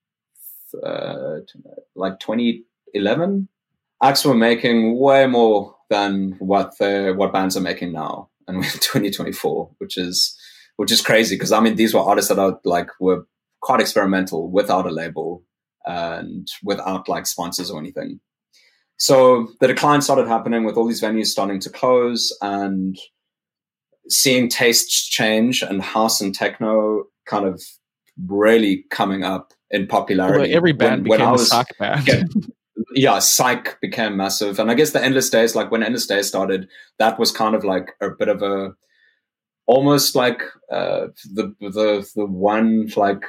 uh, like twenty eleven. Acts were making way more than what the, what bands are making now. And we're in twenty twenty-four, which is which is crazy because I mean these were artists that are like were quite experimental without a label and without like sponsors or anything. So the decline started happening with all these venues starting to close and seeing tastes change and house and techno kind of really coming up in popularity. Although every band when, became when I a was, sock band. Yeah, yeah, Psych became massive. And I guess the Endless Days, like when Endless Days started, that was kind of like a bit of a, almost like uh, the, the, the one like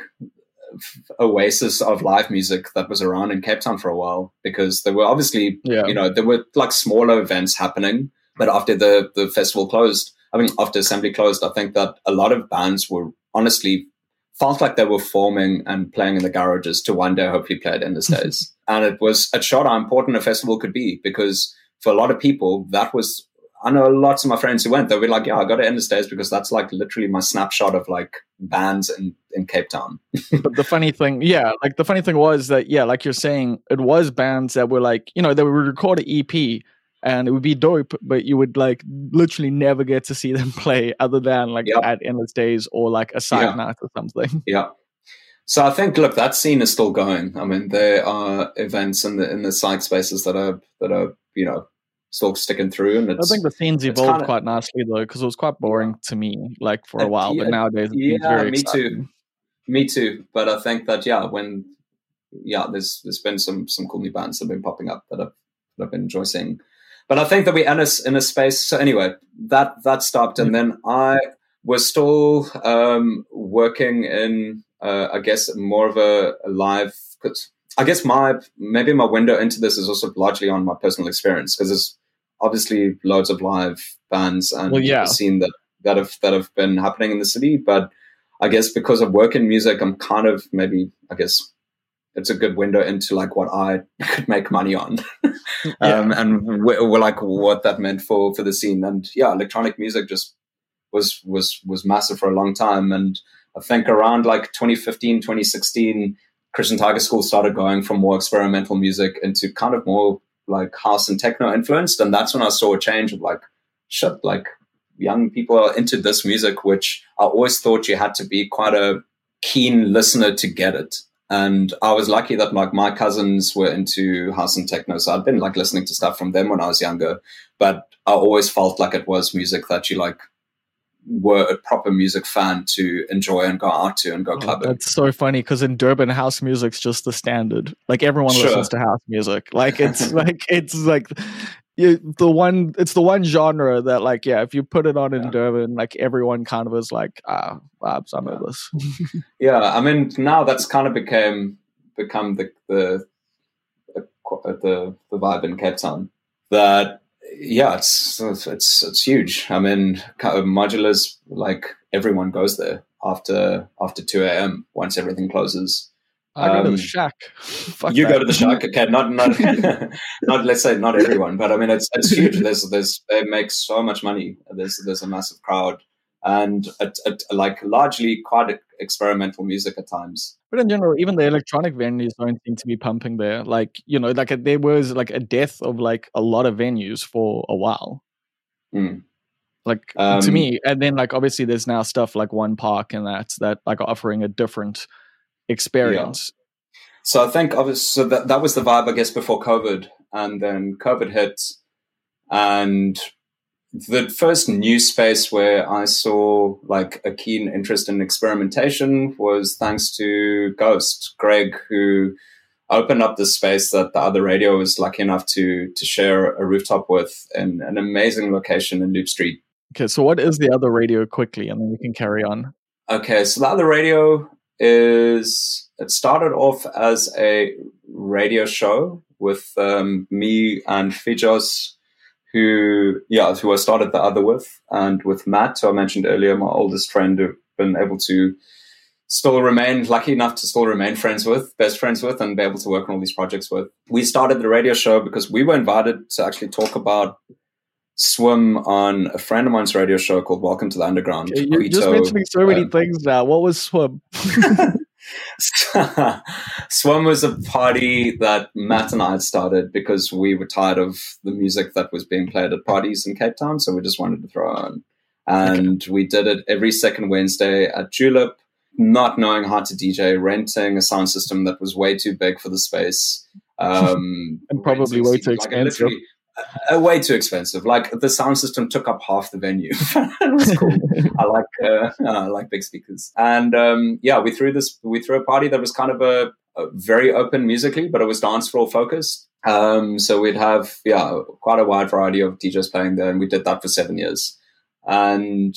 oasis of live music that was around in Cape Town for a while, because there were obviously, Yeah. you know, there were like smaller events happening, but after the, the festival closed, I mean, after Assembly closed, I think that a lot of bands were honestly felt like they were forming and playing in the garages to one day hopefully play at Endless Days. And it was, it showed how important a festival could be, because for a lot of people, that was, I know lots of my friends who went, they were like, yeah, I got to Endless Days because that's like literally my snapshot of like bands in, in Cape Town. But the funny thing, yeah, like the funny thing was that, yeah, like you're saying, it was bands that were like, you know, they would record an E P and it would be dope, but you would like literally never get to see them play other than like Yep. at Endless Days or like a side Yeah. night or something. Yeah. So I think, look, that scene is still going. I mean, there are events in the in the side spaces that are that are you know still sticking through, and I it's think the scenes it's evolved kinda- quite nicely though, because it was quite boring to me, like for a Uh, while. But yeah, nowadays, it seems yeah, very me exciting. too, me too. But I think that yeah, when yeah, there's there's been some some cool new bands that have been popping up that I've that I've been enjoying seeing. But I think that we're in a, in a space. So anyway, that that stopped, and then I was still um, working in, uh, I guess, more of a, a live. Cause I guess my maybe my window into this is also largely on my personal experience, because obviously loads of live bands and Well, yeah. a scene that, that have that have been happening in the city. But I guess because of work in music, I'm kind of maybe, I guess it's a good window into like what I could make money on. Yeah. um, and w- w- like what that meant for, for the scene. And yeah, electronic music just was, was, was massive for a long time. And I think around like twenty fifteen, twenty sixteen, Christian Tiger School started going from more experimental music into kind of more like house and techno influenced. And that's when I saw a change of like, shit, like young people are into this music, which I always thought you had to be quite a keen listener to get it. And I was lucky that like my cousins were into house and techno. So I'd been like listening to stuff from them when I was younger, but I always felt like it was music that you like were a proper music fan to enjoy and go out to and go clubbing. Oh, that's so funny because in Durban, house music's just the standard. Like everyone Sure. listens to house music. Like it's like it's like you, the one. It's the one genre that like yeah, if you put it on in Yeah. Durban, like everyone kind of is like ah, vibes. I know Yeah. this. Yeah, I mean now that's kind of became become the the the the vibe in Cape Town. That yeah, it's it's it's huge. I mean, Modulars, like everyone goes there after after two a.m. once everything closes. I go to Um, the shack. Fuck you that. go to the Shack, okay? Not not not let's say not everyone, but I mean it's it's huge. There's there's they make so much money. There's there's a massive crowd, and it, it, like largely quite experimental music at times. But in general, even the electronic venues don't seem to be pumping there. Like you know, like a, there was like a death of like a lot of venues for a while. Mm. Like Um, to me, and then like obviously there's now stuff like One Park and that that like are offering a different experience. So I think obviously so that that was the vibe, I guess, before COVID, and then COVID hit, and the first new space where I saw like a keen interest in experimentation was thanks to Ghost, Greg, who opened up this space that the other radio was lucky enough to to share a rooftop with in an amazing location in Loop Street. Okay, so what is the other radio quickly, and then we can carry on. Okay, so the other radio is, it started off as a radio show with um, me and Fijos, who, yeah, who I started the other with, and with Matt, who I mentioned earlier, my oldest friend, who've been able to still remain, lucky enough to still remain friends with, best friends with, and be able to work on all these projects with. We started the radio show because we were invited to actually talk about Swim on a friend of mine's radio show called Welcome to the Underground. Okay, you're just mentioning so many uh, things now. What was Swim? Swim was a party that Matt and I had started because we were tired of the music that was being played at parties in Cape Town, so we just wanted to throw it on. And okay. we did it every second Wednesday at Julep, not knowing how to D J, renting a sound system that was way too big for the space. Um, and probably way too like expensive. Uh, way too expensive. Like the sound system took up half the venue. It was cool. I like uh, I like big speakers, and um, yeah, we threw this. We threw a party that was kind of a, a very open musically, but it was dance floor focused. Um, so we'd have yeah quite a wide variety of D Js playing there, and we did that for seven years. And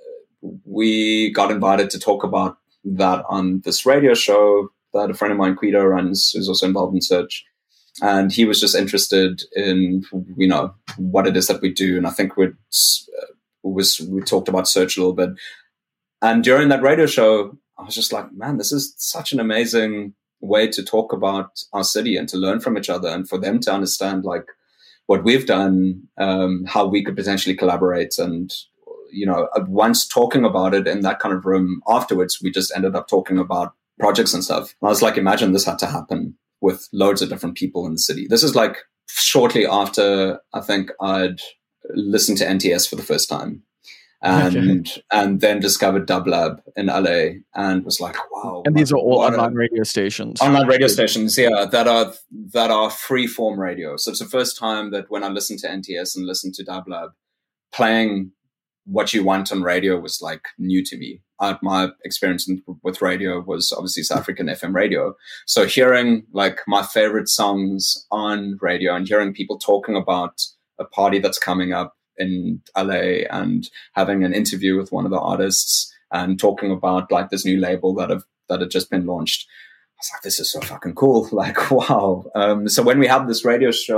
we got invited to talk about that on this radio show that a friend of mine, Guido, runs, who's also involved in Search. And he was just interested in, you know, what it is that we do. And I think we'd, uh, was, we talked about Search a little bit. And during that radio show, I was just like, man, this is such an amazing way to talk about our city and to learn from each other and for them to understand like what we've done, um, how we could potentially collaborate. And, you know, once talking about it in that kind of room afterwards, we just ended up talking about projects and stuff. And I was like, imagine this had to happen with loads of different people in the city. This is like shortly after I think I'd listened to N T S for the first time and okay. and then discovered Dublab in L A and was like, wow. And these are all online a, radio stations. Online radio stations, yeah, that are that are free form radio. So it's the first time that when I listened to N T S and listened to Dublab, playing what you want on radio was like new to me. Uh, my experience in, with radio was obviously South African F M radio. So hearing like my favorite songs on radio and hearing people talking about a party that's coming up in L A and having an interview with one of the artists and talking about like this new label that have, that had just been launched. I was like, this is so fucking cool. Like, wow. Um, so when we had this radio show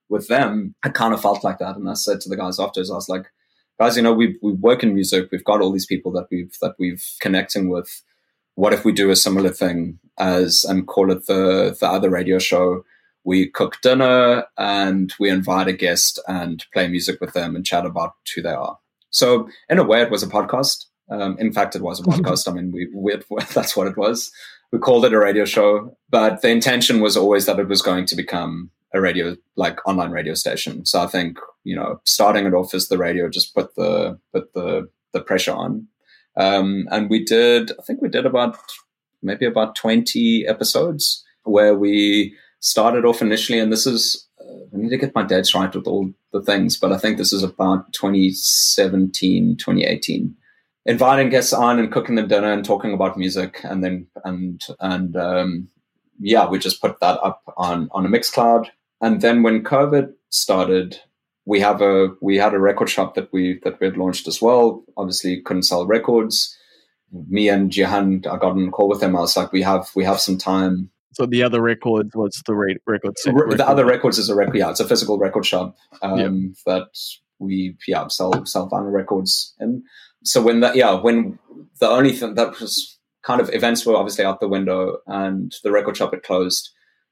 with them, I kind of felt like that. And I said to the guys afterwards, I was like, guys, you know, we we work in music. We've got all these people that we've that we've connecting with. What if we do a similar thing as and call it the the other radio show? We cook dinner and we invite a guest and play music with them and chat about who they are. So in a way, it was a podcast. Um, in fact, it was a podcast. I mean, we, we that's what it was. We called it a radio show, but the intention was always that it was going to become a radio, like online radio station. So I think, you know, starting it off as the radio just put the put the the pressure on. Um, and we did, I think we did about maybe about twenty episodes where we started off initially, and this is, uh, I need to get my dates right with all the things, but I think this is about twenty seventeen, twenty eighteen. Inviting guests on and cooking them dinner and talking about music. And then, and, and, um, yeah, we just put that up on, on a Mixcloud. And then when COVID started, we have a, we had a record shop that we, that we had launched as well. Obviously couldn't sell records. Me and Jihan, I got on a call with him. I was like, we have, we have some time. So the other records, what's the rate record? The record? Other records is a record. Yeah, it's a physical record shop um, yeah. that we yeah sell sell vinyl records. And so when that yeah when the only thing that was kind of events were obviously out the window and the record shop had closed,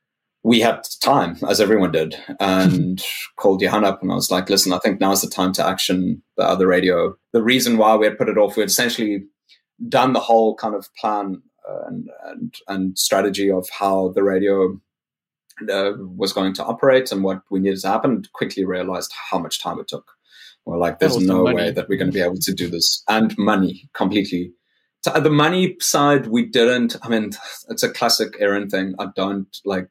we had time, as everyone did, and called Johan up and I was like, listen, I think now's the time to action the other radio. The reason why we had put it off, we had essentially done the whole kind of plan And, and and strategy of how the radio uh, was going to operate and what we needed to happen. Quickly realized how much time it took. We're like, there's no the way that we're going to be able to do this. And money, completely. To, the money side, we didn't. I mean, it's a classic Aaron thing. I don't like.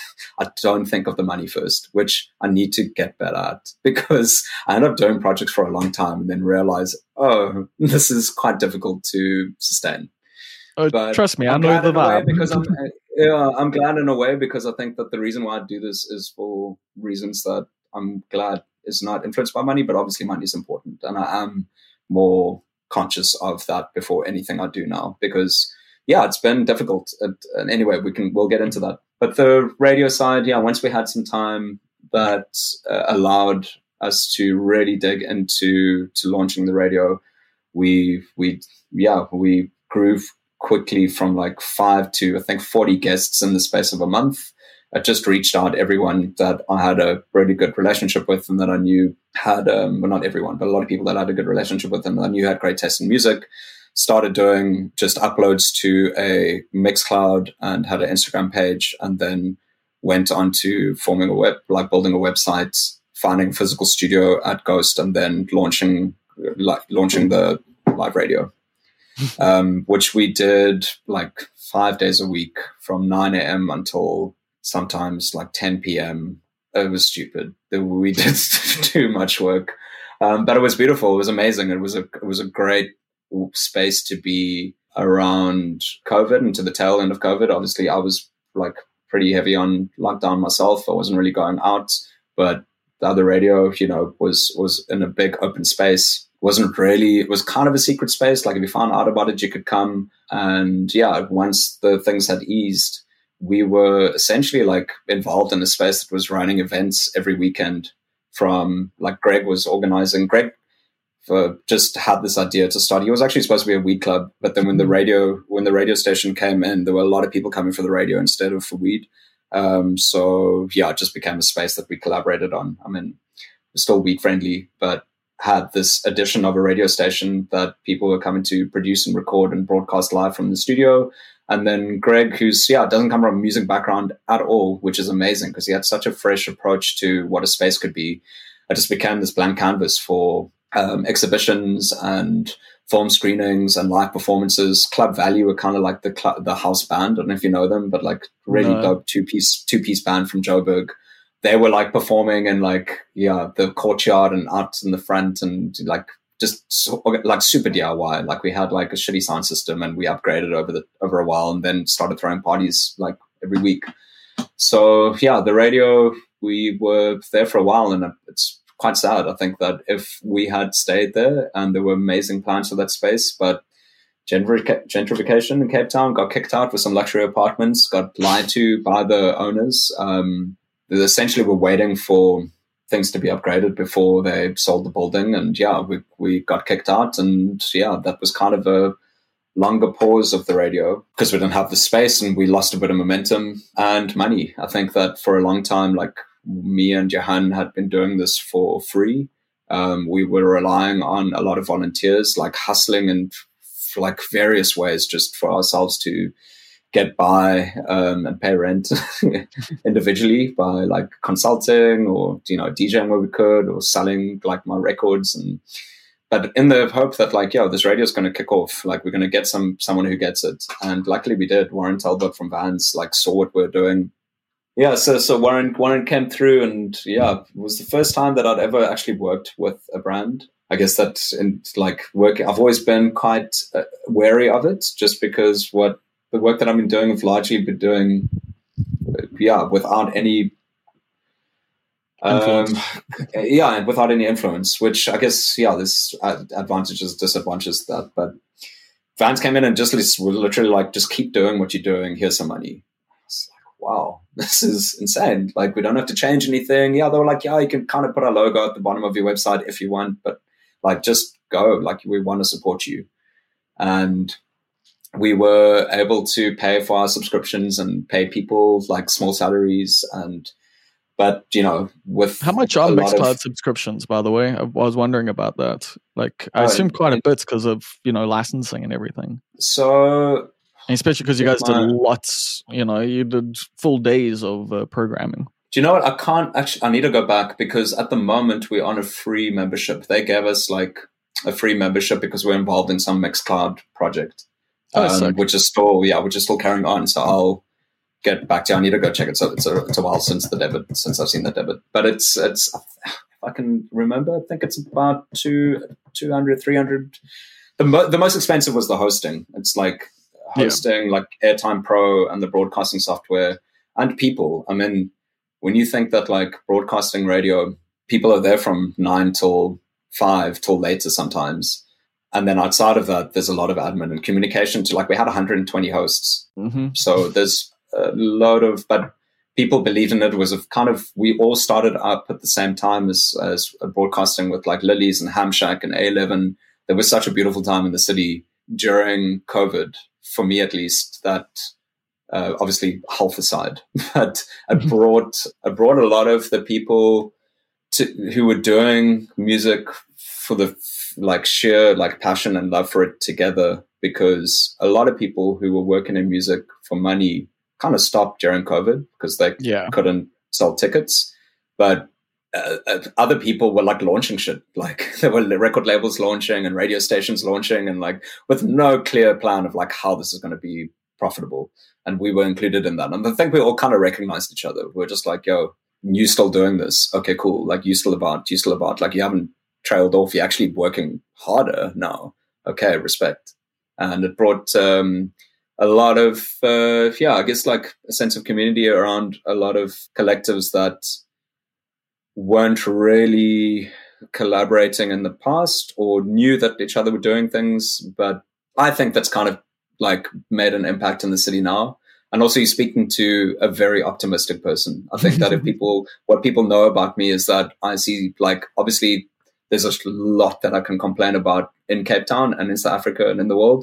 I don't think of the money first, which I need to get better at, because I end up doing projects for a long time and then realize, oh, this is quite difficult to sustain. Oh, but trust me, I know the vibe. Because I'm, yeah, I'm glad in a way because I think that the reason why I do this is for reasons that I'm glad is not influenced by money, but obviously money is important. And I am more conscious of that before anything I do now because, yeah, it's been difficult. And anyway, we can, we'll get into that. But the radio side, yeah, once we had some time that uh, allowed us to really dig into to launching the radio, we, we, yeah, we grew quickly from like five to I think forty guests in the space of a month. I just reached out everyone that I had a really good relationship with and that I knew had, um, well, not everyone, but a lot of people that I had a good relationship with and that I knew had great taste in music. Started doing just uploads to a Mixcloud and had an Instagram page, and then went on to forming a web, like building a website, finding a physical studio at Ghost, and then launching, like launching the live radio. Um, which we did like five days a week from nine a.m. until sometimes like ten p.m. It was stupid. We did too much work, um, but it was beautiful. It was amazing. It was a it was a great space to be around COVID and to the tail end of COVID. Obviously, I was like pretty heavy on lockdown myself. I wasn't really going out, but the other radio, you know, was was in a big open space. Wasn't really, it was kind of a secret space. Like if you found out about it, you could come. And yeah, once the things had eased, we were essentially like involved in a space that was running events every weekend from like Greg was organizing. Greg uh, just had this idea to start. He was actually supposed to be a weed club. But then when the radio, when the radio station came in, there were a lot of people coming for the radio instead of for weed. Um, so yeah, it just became a space that we collaborated on. I mean, we're still weed friendly, but had this addition of a radio station that people were coming to produce and record and broadcast live from the studio. And then Greg, who's, yeah, doesn't come from a music background at all, which is amazing because he had such a fresh approach to what a space could be. It just became this blank canvas for um, exhibitions and film screenings and live performances. Club Value were kind of like the cl- the house band. I don't know if you know them, but like really no. dope two-piece two-piece band from Joburg. They were like performing in like, yeah, the courtyard and out in the front and like just so, like super D I Y. Like we had like a shitty sound system and we upgraded over the over a while and then started throwing parties like every week. So yeah, the radio, we were there for a while and it's quite sad. I think that if we had stayed there and there were amazing plans for that space, but gentrification in Cape Town got kicked out with some luxury apartments, got lied to by the owners. Um, they essentially were waiting for things to be upgraded before they sold the building. And yeah, we, we got kicked out. And yeah, that was kind of a longer pause of the radio because we didn't have the space and we lost a bit of momentum and money. I think that for a long time, like me and Johan had been doing this for free. Um, we were relying on a lot of volunteers, like hustling and f- like various ways just for ourselves to get by um, and pay rent individually by like consulting or, you know, DJing where we could or selling like my records. And but in the hope that like, yo, this radio is going to kick off, like we're going to get some someone who gets it. And luckily we did. Warren Talbot from Vans like saw what we're doing. Yeah, so so Warren Warren came through, and yeah, it was the first time that I'd ever actually worked with a brand. I guess that in like work, I've always been quite uh, wary of it, just because what the work that I've been doing, I've largely been doing, yeah, without any, um, yeah, and without any influence. Which I guess, yeah, there's advantages, disadvantages to that. But Vans came in and just literally like, just keep doing what you're doing. Here's some money. Wow, this is insane. Like, we don't have to change anything. Yeah, they were like, yeah, you can kind of put a logo at the bottom of your website if you want, but like, just go. Like, we want to support you. And we were able to pay for our subscriptions and pay people like small salaries. And, but, you know, with how much are Mixcloud of, subscriptions, by the way? I was wondering about that. Like, I uh, assume quite a bit because of, you know, licensing and everything. So, and especially because you guys did lots, you know, you did full days of uh, programming. Do you know what? I can't actually, I need to go back because at the moment we're on a free membership. They gave us like a free membership because we're involved in some Mixcloud project, oh, um, which is still, yeah, which is still carrying on. So I'll get back to you. I need to go check it. So it's a, it's a while since the debit, since I've seen the debit, but it's, it's, if I can remember, I think it's about two, two hundred, three hundred. The, mo- the most expensive was the hosting. It's like, hosting yeah. like Airtime Pro and the broadcasting software and people. I mean, when you think that like broadcasting radio, people are there from nine till five till later sometimes. And then outside of that, there's a lot of admin and communication to like, we had one hundred twenty hosts. Mm-hmm. So there's a load of, but people believed in it. It was a kind of, we all started up at the same time as, as broadcasting with like Lily's and Ham Shack and A eleven. There was such a beautiful time in the city during COVID. For me, at least, that uh, obviously half aside, but it brought it brought a lot of the people to, who were doing music for the like sheer like passion and love for it together. Because a lot of people who were working in music for money kind of stopped during COVID because they yeah. couldn't sell tickets, but. Uh, other people were like launching shit, like there were record labels launching and radio stations launching, and like with no clear plan of like how this is going to be profitable. And we were included in that. And I think we all kind of recognized each other. We we're just like, yo, you still doing this? Okay, cool. Like you still about, you still about, like you haven't trailed off. You're actually working harder now. Okay, respect. And it brought um, a lot of, uh, yeah, I guess like a sense of community around a lot of collectives that weren't really collaborating in the past or knew that each other were doing things. But I think that's kind of like made an impact in the city now. And also you're speaking to a very optimistic person. I think that if people, what people know about me is that I see like, obviously there's a lot that I can complain about in Cape Town and in South Africa and in the world.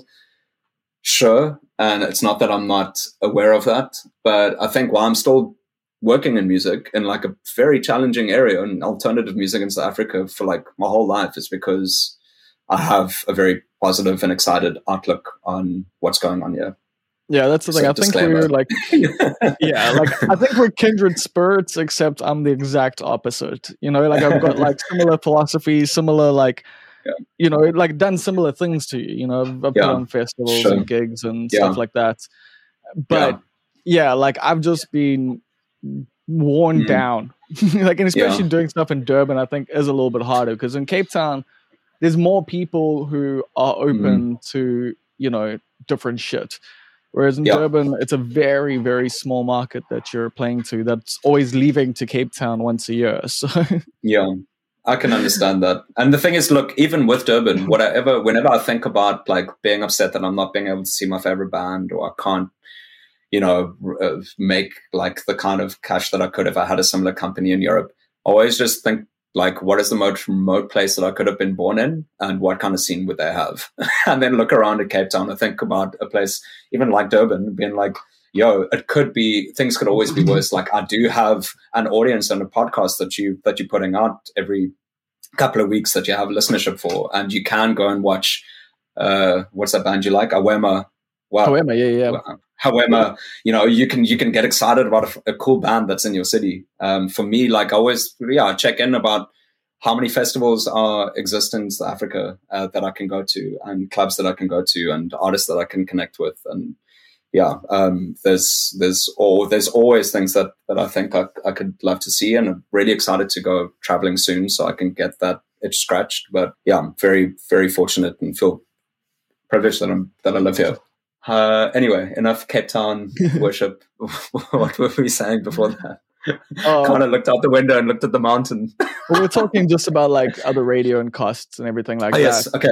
Sure. And it's not that I'm not aware of that, but I think while I'm still working in music in like a very challenging area in alternative music in South Africa for like my whole life is because I have a very positive and excited outlook on what's going on here. Yeah, that's the thing. So I think disclaimer. We're like, yeah, like I think we're kindred spirits, except I'm the exact opposite. You know, like I've got like similar philosophies, similar like, yeah. you know, like done similar things to you. You know, I've, I've yeah. put on festivals sure. and gigs and yeah. stuff like that. But yeah, yeah like I've just been worn mm. down. Like, and especially yeah. doing stuff in Durban, I think is a little bit harder because in Cape Town, there's more people who are open mm. to, you know, different shit. Whereas in yeah. Durban, it's a very, very small market that you're playing to that's always leaving to Cape Town once a year. So yeah, I can understand that. And the thing is, look, even with Durban, whatever, whenever I think about like being upset that I'm not being able to see my favorite band or I can't you know, uh, make like the kind of cash that I could if I had a similar company in Europe. I always just think like, what is the most remote place that I could have been born in, and what kind of scene would they have? And then look around at Cape Town and think about a place even like Durban, being like, yo, it could be, things could always be worse. Like, I do have an audience and a podcast that you that you're putting out every couple of weeks that you have listenership for, and you can go and watch. Uh, what's that band you like? Awema. Wow. Awema, yeah, yeah. However, you know, you can you can get excited about a, a cool band that's in your city. Um, for me, like, I always, yeah, check in about how many festivals are exist in South Africa uh, that I can go to, and clubs that I can go to, and artists that I can connect with, and yeah, um, there's there's all there's always things that that I think I, I could love to see, and I'm really excited to go traveling soon so I can get that itch scratched. But yeah, I'm very very fortunate and feel privileged that I'm that I live here. Uh, anyway, enough Cape Town worship. What were we saying before that? Uh, kind of looked out the window and looked at the mountain. Well, we're talking just about like other radio and costs and everything like oh, that. Yes, okay.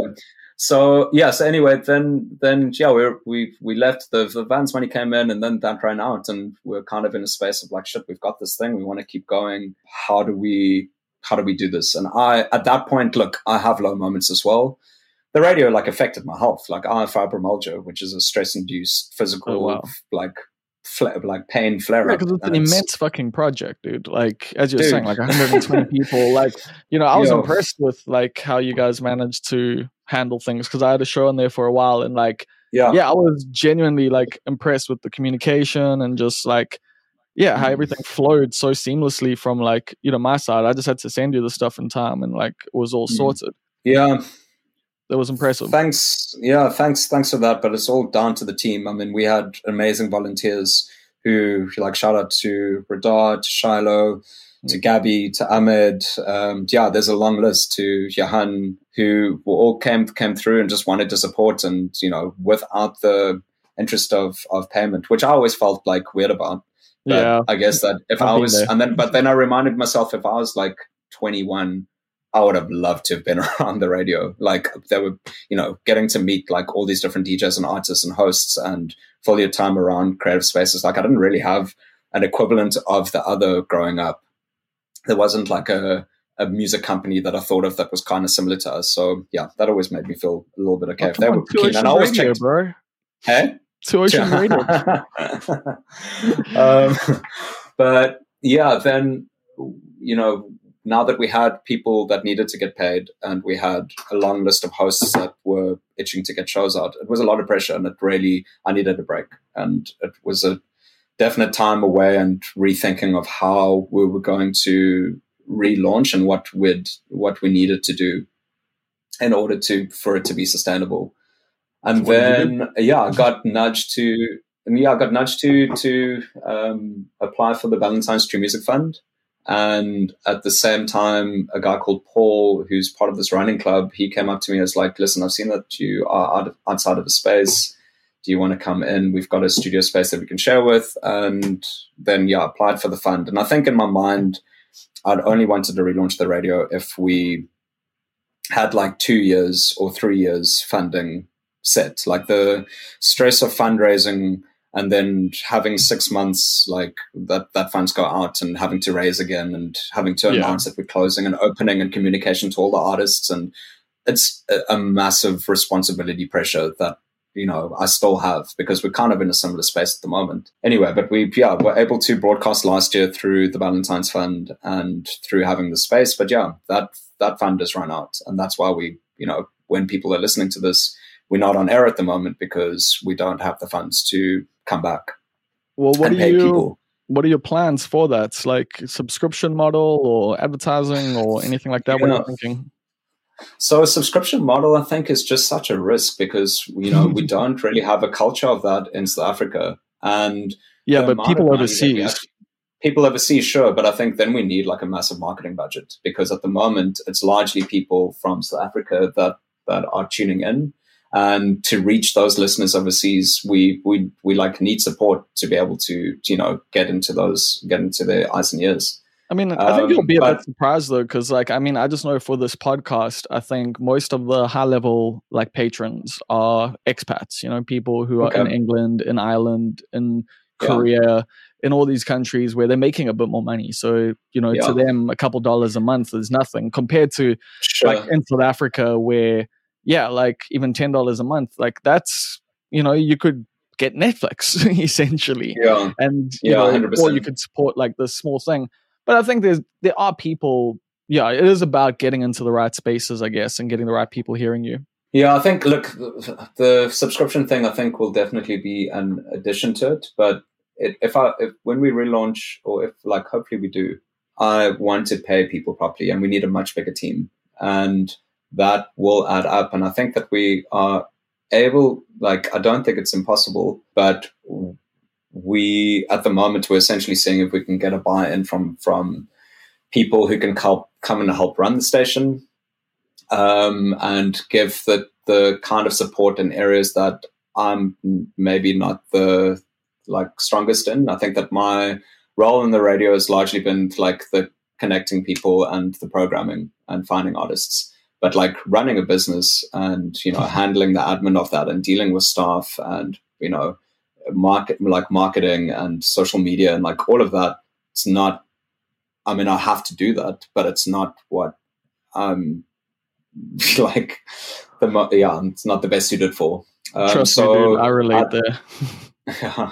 So yeah, so anyway, then then yeah, we we we left the the Vans money came in, and then that ran out, and we're kind of in a space of like, shit, we've got this thing, we want to keep going. How do we how do we do this? And I at that point, look, I have low moments as well. The radio like affected my health. Like, I have fibromyalgia, which is a stress-induced physical, oh, wow. like, fla- like pain flare-up. Yeah, because it's an it's, immense fucking project, dude. Like, as you're dude. saying, like one hundred twenty people. Like, you know, I was Yo. impressed with like how you guys managed to handle things, because I had a show on there for a while, and like, yeah, yeah, I was genuinely like impressed with the communication and just like, yeah, how everything flowed so seamlessly from like, you know, my side. I just had to send you the stuff in time, and like it was all sorted. Yeah. That was impressive. Thanks. Yeah, thanks. Thanks for that. But it's all down to the team. I mean, we had amazing volunteers who, like, shout out to Radar, to Shiloh, to Gabby, to Ahmed. Um, yeah, there's a long list, to Johan, who all came came through and just wanted to support, and, you know, without the interest of of payment, which I always felt like weird about. But yeah, I guess that if I've I was, and then, but then I reminded myself, if I was like twenty-one, I would have loved to have been around the radio. Like, they were, you know, getting to meet like all these different D Js and artists and hosts and fill your time around creative spaces. Like, I didn't really have an equivalent of the other growing up. There wasn't like a, a music company that I thought of that was kind of similar to us. So yeah, that always made me feel a little bit okay. If they were keen, and I always checked, bro. Hey? Two Ocean Radio. um, but yeah, then, you know, now that we had people that needed to get paid, and we had a long list of hosts that were itching to get shows out, it was a lot of pressure, and it really, I needed a break. And it was a definite time away and rethinking of how we were going to relaunch and what we'd, what we needed to do in order to, for it to be sustainable. And then, yeah, I got nudged to, and yeah, I got nudged to, to um, apply for the Valentine's Tree Music Fund. And at the same time, a guy called Paul, who's part of this running club, he came up to me and was like, listen, I've seen that you are out of, outside of the space. Do you want to come in? We've got a studio space that we can share with. And then, yeah, I applied for the fund. And I think in my mind, I'd only wanted to relaunch the radio if we had like two years or three years funding set. Like, the stress of fundraising and then having six months, like that, that funds go out, and having to raise again, and having to announce yeah. that we're closing and opening, and communication to all the artists. And it's a, a massive responsibility pressure that, you know, I still have, because we're kind of in a similar space at the moment. Anyway, but we, yeah, were able to broadcast last year through the Valentine's Fund and through having the space. But yeah, that, that fund has run out. And that's why we, you know, when people are listening to this, we're not on air at the moment because we don't have the funds to come back. Well, what and are pay you, people. What are your plans for that? Like subscription model or advertising or anything like that? Yeah. What are you thinking? So a subscription model, I think, is just such a risk, because, you know, we don't really have a culture of that in South Africa. And yeah, but people overseas. Actually, people overseas, sure. But I think then we need like a massive marketing budget, because at the moment it's largely people from South Africa that, that are tuning in. And to reach those listeners overseas, we we we like need support to be able to, you know, get into those, get into their eyes and ears. I mean, I think um, you'll be a but, bit surprised though, because like, I mean, I just know for this podcast, I think most of the high level like patrons are expats, you know, people who are okay. in England, in Ireland, in Korea, yeah. in all these countries where they're making a bit more money. So, you know, yeah. to them, a couple dollars a month is nothing compared to sure. like in South Africa where, yeah, like even ten dollars a month, like that's, you know, you could get Netflix essentially. Yeah. And, you yeah, know, one hundred percent. or you could support like this small thing. But I think there's, there are people, yeah, it is about getting into the right spaces, I guess, and getting the right people hearing you. Yeah, I think, look, the subscription thing, I think, will definitely be an addition to it. But it, if I, if when we relaunch, or if, like, hopefully we do, I want to pay people properly, and we need a much bigger team. And that will add up. And I think that we are able, like, I don't think it's impossible, but we, at the moment, we're essentially seeing if we can get a buy-in from, from people who can help, come and help run the station. Um, and give the, the kind of support in areas that I'm maybe not the like strongest in. I think that my role in the radio has largely been like the connecting people and the programming and finding artists. But like running a business and, you know, handling the admin of that and dealing with staff and, you know, market like marketing and social media and like all of that, it's not, I mean, I have to do that, but it's not what I'm like the yeah, it's not the best suited for. Um, Trust so me, dude, I relate I, there. Yeah.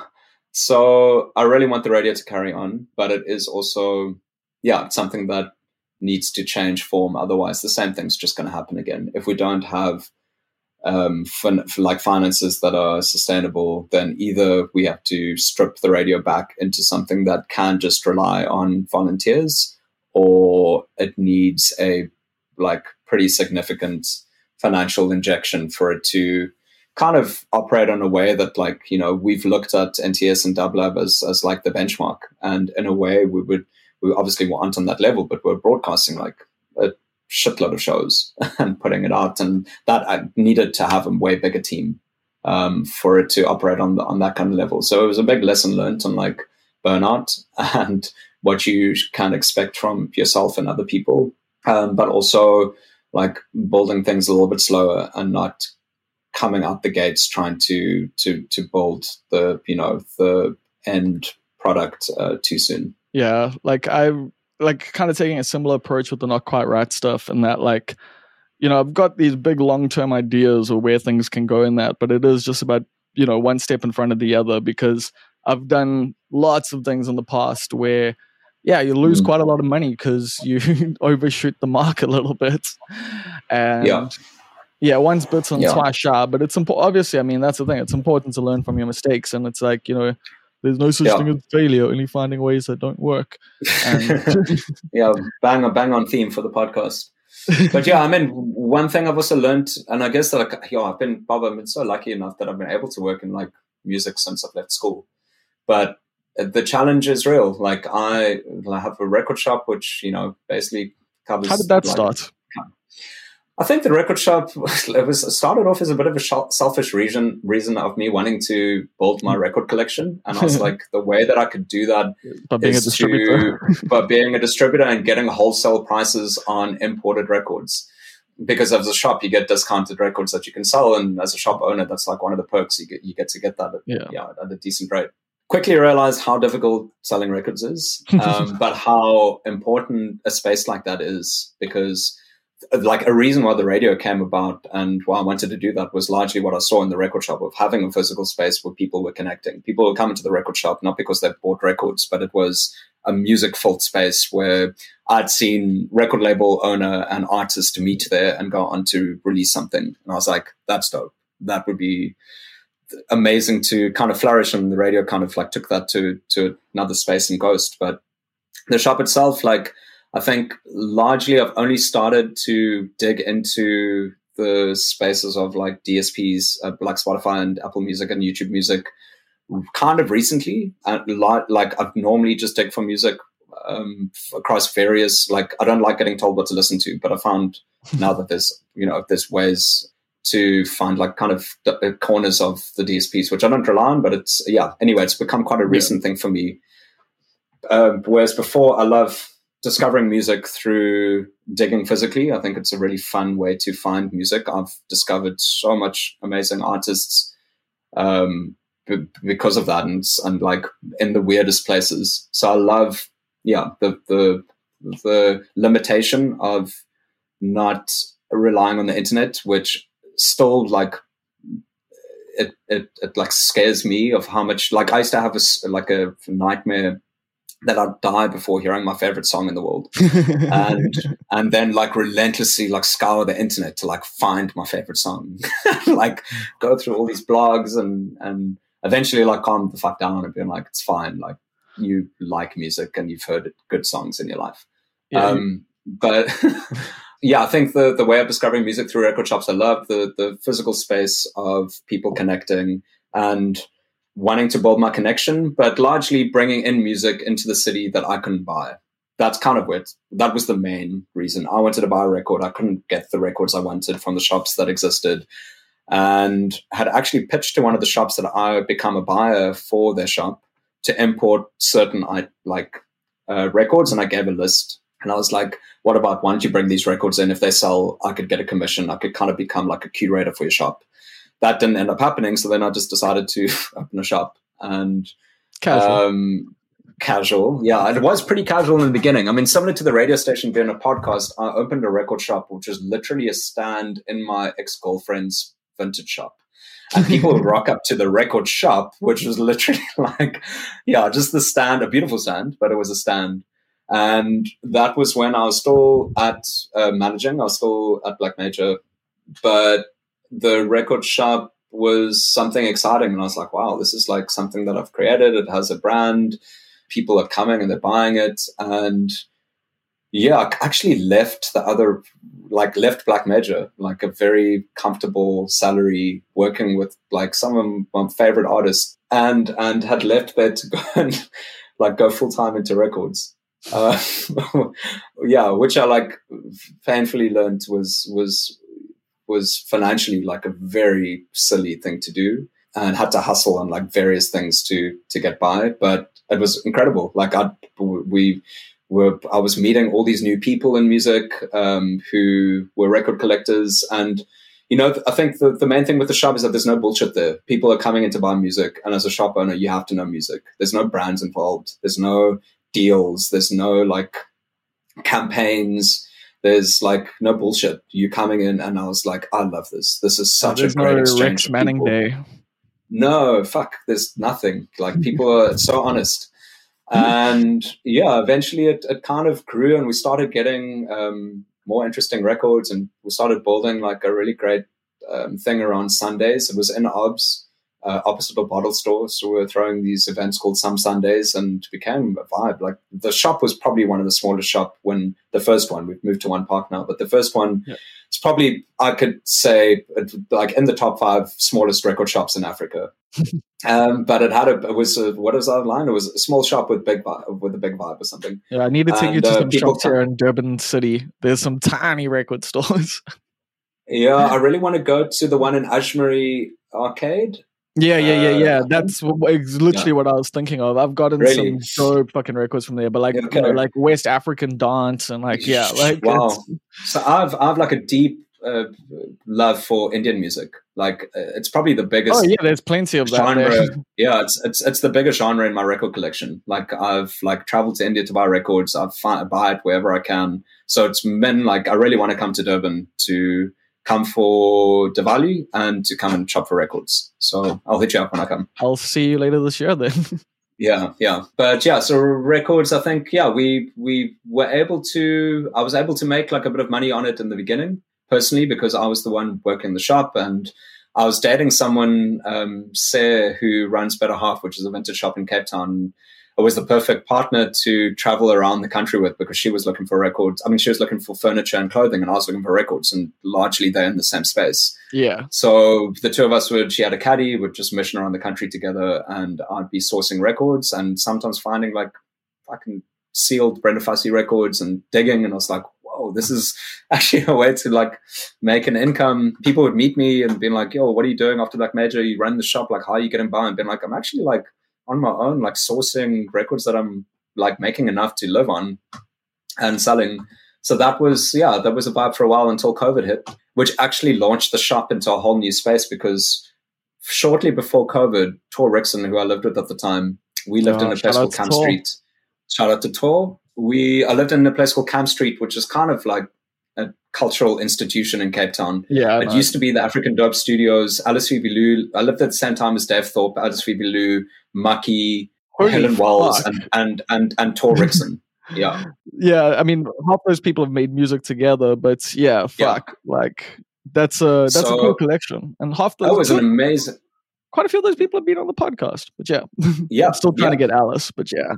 So I really want the radio to carry on, but it is also yeah, it's something that needs to change form. Otherwise, the same thing's just going to happen again. If we don't have um, for, for like finances that are sustainable, then either we have to strip the radio back into something that can just rely on volunteers, or it needs a like pretty significant financial injection for it to kind of operate in a way that, like, you know, we've looked at N T S and Dublab as, as like the benchmark. And in a way we would, we obviously weren't on that level, but we're broadcasting like a shitload of shows and putting it out. And that I needed to have a way bigger team um, for it to operate on the, on that kind of level. So it was a big lesson learned on like burnout and what you can expect from yourself and other people. Um, but also like building things a little bit slower and not coming out the gates trying to to to build the, you know, the end product uh, too soon. Yeah, like I like kind of taking a similar approach with the Not Quite Right stuff, and that, like, you know, I've got these big long term ideas of where things can go in that, but it is just about, you know, one step in front of the other, because I've done lots of things in the past where, yeah, you lose mm. quite a lot of money because you overshoot the mark a little bit. And yeah, yeah once bitten, yeah. twice shy. But it's important. Obviously, I mean, that's the thing. It's important to learn from your mistakes. And it's like, you know, there's no such yeah. thing as failure, only finding ways that don't work. And yeah, bang, bang on theme for the podcast. But yeah, I mean, one thing I've also learned, and I guess that, like, yeah, I've been, Bob, I've been so lucky enough that I've been able to work in like music since I've left school. But the challenge is real. Like I, I have a record shop, which, you know, basically covers. How did that like, start? I think the record shop it was started off as a bit of a sh- selfish reason reason of me wanting to build my record collection, and I was like, the way that I could do that by being a distributor, to, by being a distributor and getting wholesale prices on imported records. Because as a shop, you get discounted records that you can sell, and as a shop owner, that's like one of the perks you get. You get to get that at, yeah. Yeah, at a decent rate. Quickly realized how difficult selling records is, um, but how important a space like that is, because like a reason why the radio came about and why I wanted to do that was largely what I saw in the record shop of having a physical space where people were connecting. People would come into the record shop, not because they bought records, but it was a music filled space where I'd seen record label owner and artist to meet there and go on to release something. And I was like, that's dope. That would be amazing to kind of flourish, and the radio kind of like took that to to another space in Ghost. But the shop itself, like, I think largely I've only started to dig into the spaces of like D S Ps, uh, like Spotify and Apple Music and YouTube Music, kind of recently. And like I've normally just dig for music um, across various, like, I don't like getting told what to listen to, but I found now that there's, you know, there's ways to find like kind of the corners of the D S Ps, which I don't rely on, but it's, yeah, anyway, it's become quite a recent yeah. thing for me. Uh, whereas before, I love discovering music through digging physically. I think it's a really fun way to find music. I've discovered so much amazing artists um, b- because of that, and and like in the weirdest places. So I love, yeah, the the the limitation of not relying on the internet, which still like it it it like scares me of how much. Like I used to have a like a nightmare that I'd die before hearing my favorite song in the world, and and then like relentlessly like scour the internet to like find my favorite song, like go through all these blogs and and eventually like calm the fuck down and being like, it's fine, like you like music and you've heard good songs in your life. Yeah, um, you- but yeah, I think the the way of discovering music through record shops, I love the the physical space of people connecting and wanting to build my connection, but largely bringing in music into the city that I couldn't buy. That's kind of it. That was the main reason. I wanted to buy a record. I couldn't get the records I wanted from the shops that existed, and had actually pitched to one of the shops that I would become a buyer for their shop to import certain like uh, records. And I gave a list, and I was like, what about, why don't you bring these records in? If they sell, I could get a commission. I could kind of become like a curator for your shop. That didn't end up happening, so then I just decided to open a shop. And casual. Um, casual, yeah, it was pretty casual in the beginning. I mean, similar to the radio station being a podcast, I opened a record shop, which was literally a stand in my ex-girlfriend's vintage shop. And people would rock up to the record shop, which was literally like, yeah, just the stand, a beautiful stand, but it was a stand. And that was when I was still at uh, managing, I was still at Black Major, but the record shop was something exciting. And I was like, wow, this is like something that I've created. It has a brand. People are coming and they're buying it. And yeah, I actually left the other, like left Black Major, like a very comfortable salary working with like some of my favorite artists, and, and had left there to go and like go full time into records. Uh, yeah, which I like painfully learned was, was, was financially like a very silly thing to do, and had to hustle on like various things to to get by. But it was incredible. Like I, we were, I was meeting all these new people in music um, who were record collectors. And, you know, I think the, the main thing with the shop is that there's no bullshit there. People are coming in to buy music. And as a shop owner, you have to know music. There's no brands involved. There's no deals. There's no like campaigns. There's like no bullshit. You coming in, and I was like, I love this. This is such there's a great no exchange. Rex Manning people. Day. No, fuck. There's nothing. Like people are so honest. And yeah, eventually it, it kind of grew, and we started getting um, more interesting records, and we started building like a really great um, thing around Sundays. It was in Obs, uh, opposite a bottle store. So we were throwing these events called Some Sundays, and it became a vibe. Like the shop was probably one of the smallest shop when the first one, we've moved to One Park now, but the first one, yeah. It's probably, I could say like in the top five smallest record shops in Africa. um, but it had a, it was a, what is that line? It was a small shop with big vibe, with a big vibe or something. Yeah, I need to take and, you to uh, some shops here in Durban City. There's some tiny record stores. Yeah, I really want to go to the one in Ashbury Arcade. Yeah, yeah, yeah, yeah. Uh, That's literally yeah. what I was thinking of. I've gotten really? some dope fucking records from there, but like, okay. you know, like West African dance and like, yeah, like wow. So I've I've like a deep uh, love for Indian music. Like uh, it's probably the biggest. Oh yeah, there's plenty of genre. that. Yeah, it's it's it's the biggest genre in my record collection. Like I've like traveled to India to buy records. I've find, buy it wherever I can. So it's been like I really want to come to Durban to come for Diwali and to come and shop for records. So I'll hit you up when I come. I'll see you later this year then. yeah, yeah. But yeah, so records, I think, yeah, we we were able to, I was able to make like a bit of money on it in the beginning, personally, because I was the one working the shop, and I was dating someone, um, Sarah, who runs Better Half, which is a vintage shop in Cape Town. I was the perfect partner to travel around the country with, because she was looking for records. I mean, she was looking for furniture and clothing, and I was looking for records, and largely they're in the same space. Yeah. So the two of us would, she had a caddy, would just mission around the country together, and I'd be sourcing records and sometimes finding like fucking sealed Brenda Fassie records and digging. And I was like, whoa, this is actually a way to like make an income. People would meet me and be like, yo, what are you doing after Black Major? You run the shop, like how are you getting by? And being like, I'm actually like, on my own, like sourcing records that I'm like making enough to live on and selling. So that was, yeah, that was a vibe for a while until COVID hit, which actually launched the shop into a whole new space, because shortly before COVID, Tor Rickson, who I lived with at the time, we lived Oh, in a place shout out called to Camp Tor. Street. Shout out to Tor. We I lived in a place called Camp Street, which is kind of like a cultural institution in Cape Town. Yeah, It nice. used to be the African Dope Studios. Alice Phoebe Lou. I lived at the same time as Dave Thorpe, Alice Phoebe Lou, Mucky, Holy Helen Wells, fuck. and and and and Tor Rickson. Yeah, Yeah, I mean, half those people have made music together, but yeah, fuck, like that's a that's So- a cool collection, and half those that was an amazing. quite a few of those people have been on the podcast. But yeah, Yeah, I'm still trying yeah. to get Alice, but yeah,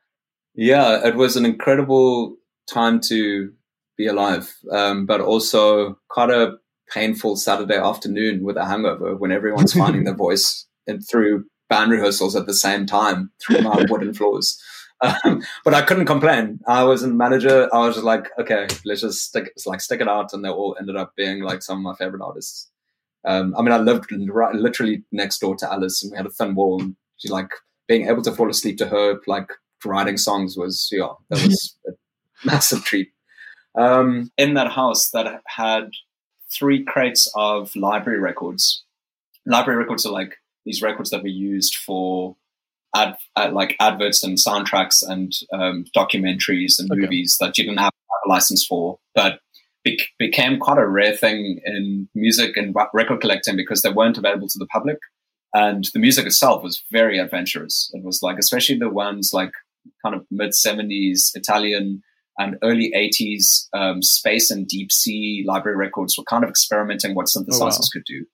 Yeah, it was an incredible time to be alive, um, but also quite a painful Saturday afternoon with a hangover when everyone's finding their voice and through band rehearsals at the same time through my wooden floors. Um, but I couldn't complain. I was a manager. I was just like, okay, let's just stick, like stick it out, and they all ended up being like some of my favorite artists. Um, I mean, I lived right, literally next door to Alice, and we had a thin wall. And she like being able to fall asleep to her, like writing songs was yeah, that was a massive treat. Um, in that house that had three crates of library records. Library records are like these records that were used for ad, ad like adverts and soundtracks and um, documentaries and Okay. movies that you didn't have a license for, but be- became quite a rare thing in music and wa- record collecting because they weren't available to the public. And the music itself was very adventurous. It was like, especially the ones like kind of mid seventies Italian and early eighties um, space and deep sea library records were kind of experimenting what synthesizers Oh, wow. could do.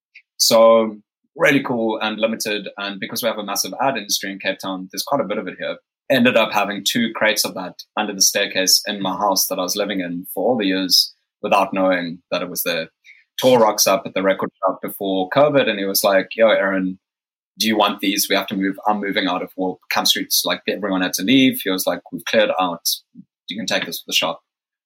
So really cool and limited. And because we have a massive ad industry in Cape Town, there's quite a bit of it here. Ended up having two crates of that under the staircase in my house that I was living in for all the years without knowing that it was there. Tor rocks up at the record shop before COVID and he was like, yo, Aaron, do you want these? We have to move. I'm moving out of well, Camp Street's like everyone had to leave. He was like, we've cleared out. You can take this for the shop.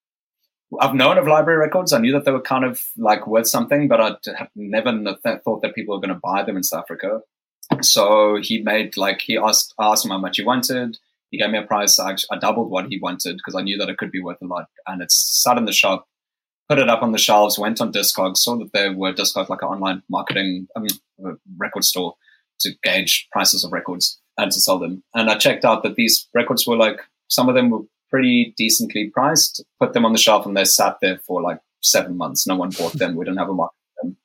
I've known of library records. I knew that they were kind of like worth something, but I have never th- thought that people were going to buy them in South Africa. So he made like, he asked, I asked him how much he wanted. He gave me a price. I, I doubled what he wanted because I knew that it could be worth a lot. And it's sat in the shop, put it up on the shelves, went on Discogs, saw that there were Discogs, like an online marketing, I mean, a record store to gauge prices of records and to sell them. And I checked out that these records were like, some of them were pretty decently priced, put them on the shelf and they sat there for like seven months. No one bought them. We didn't have a market for them.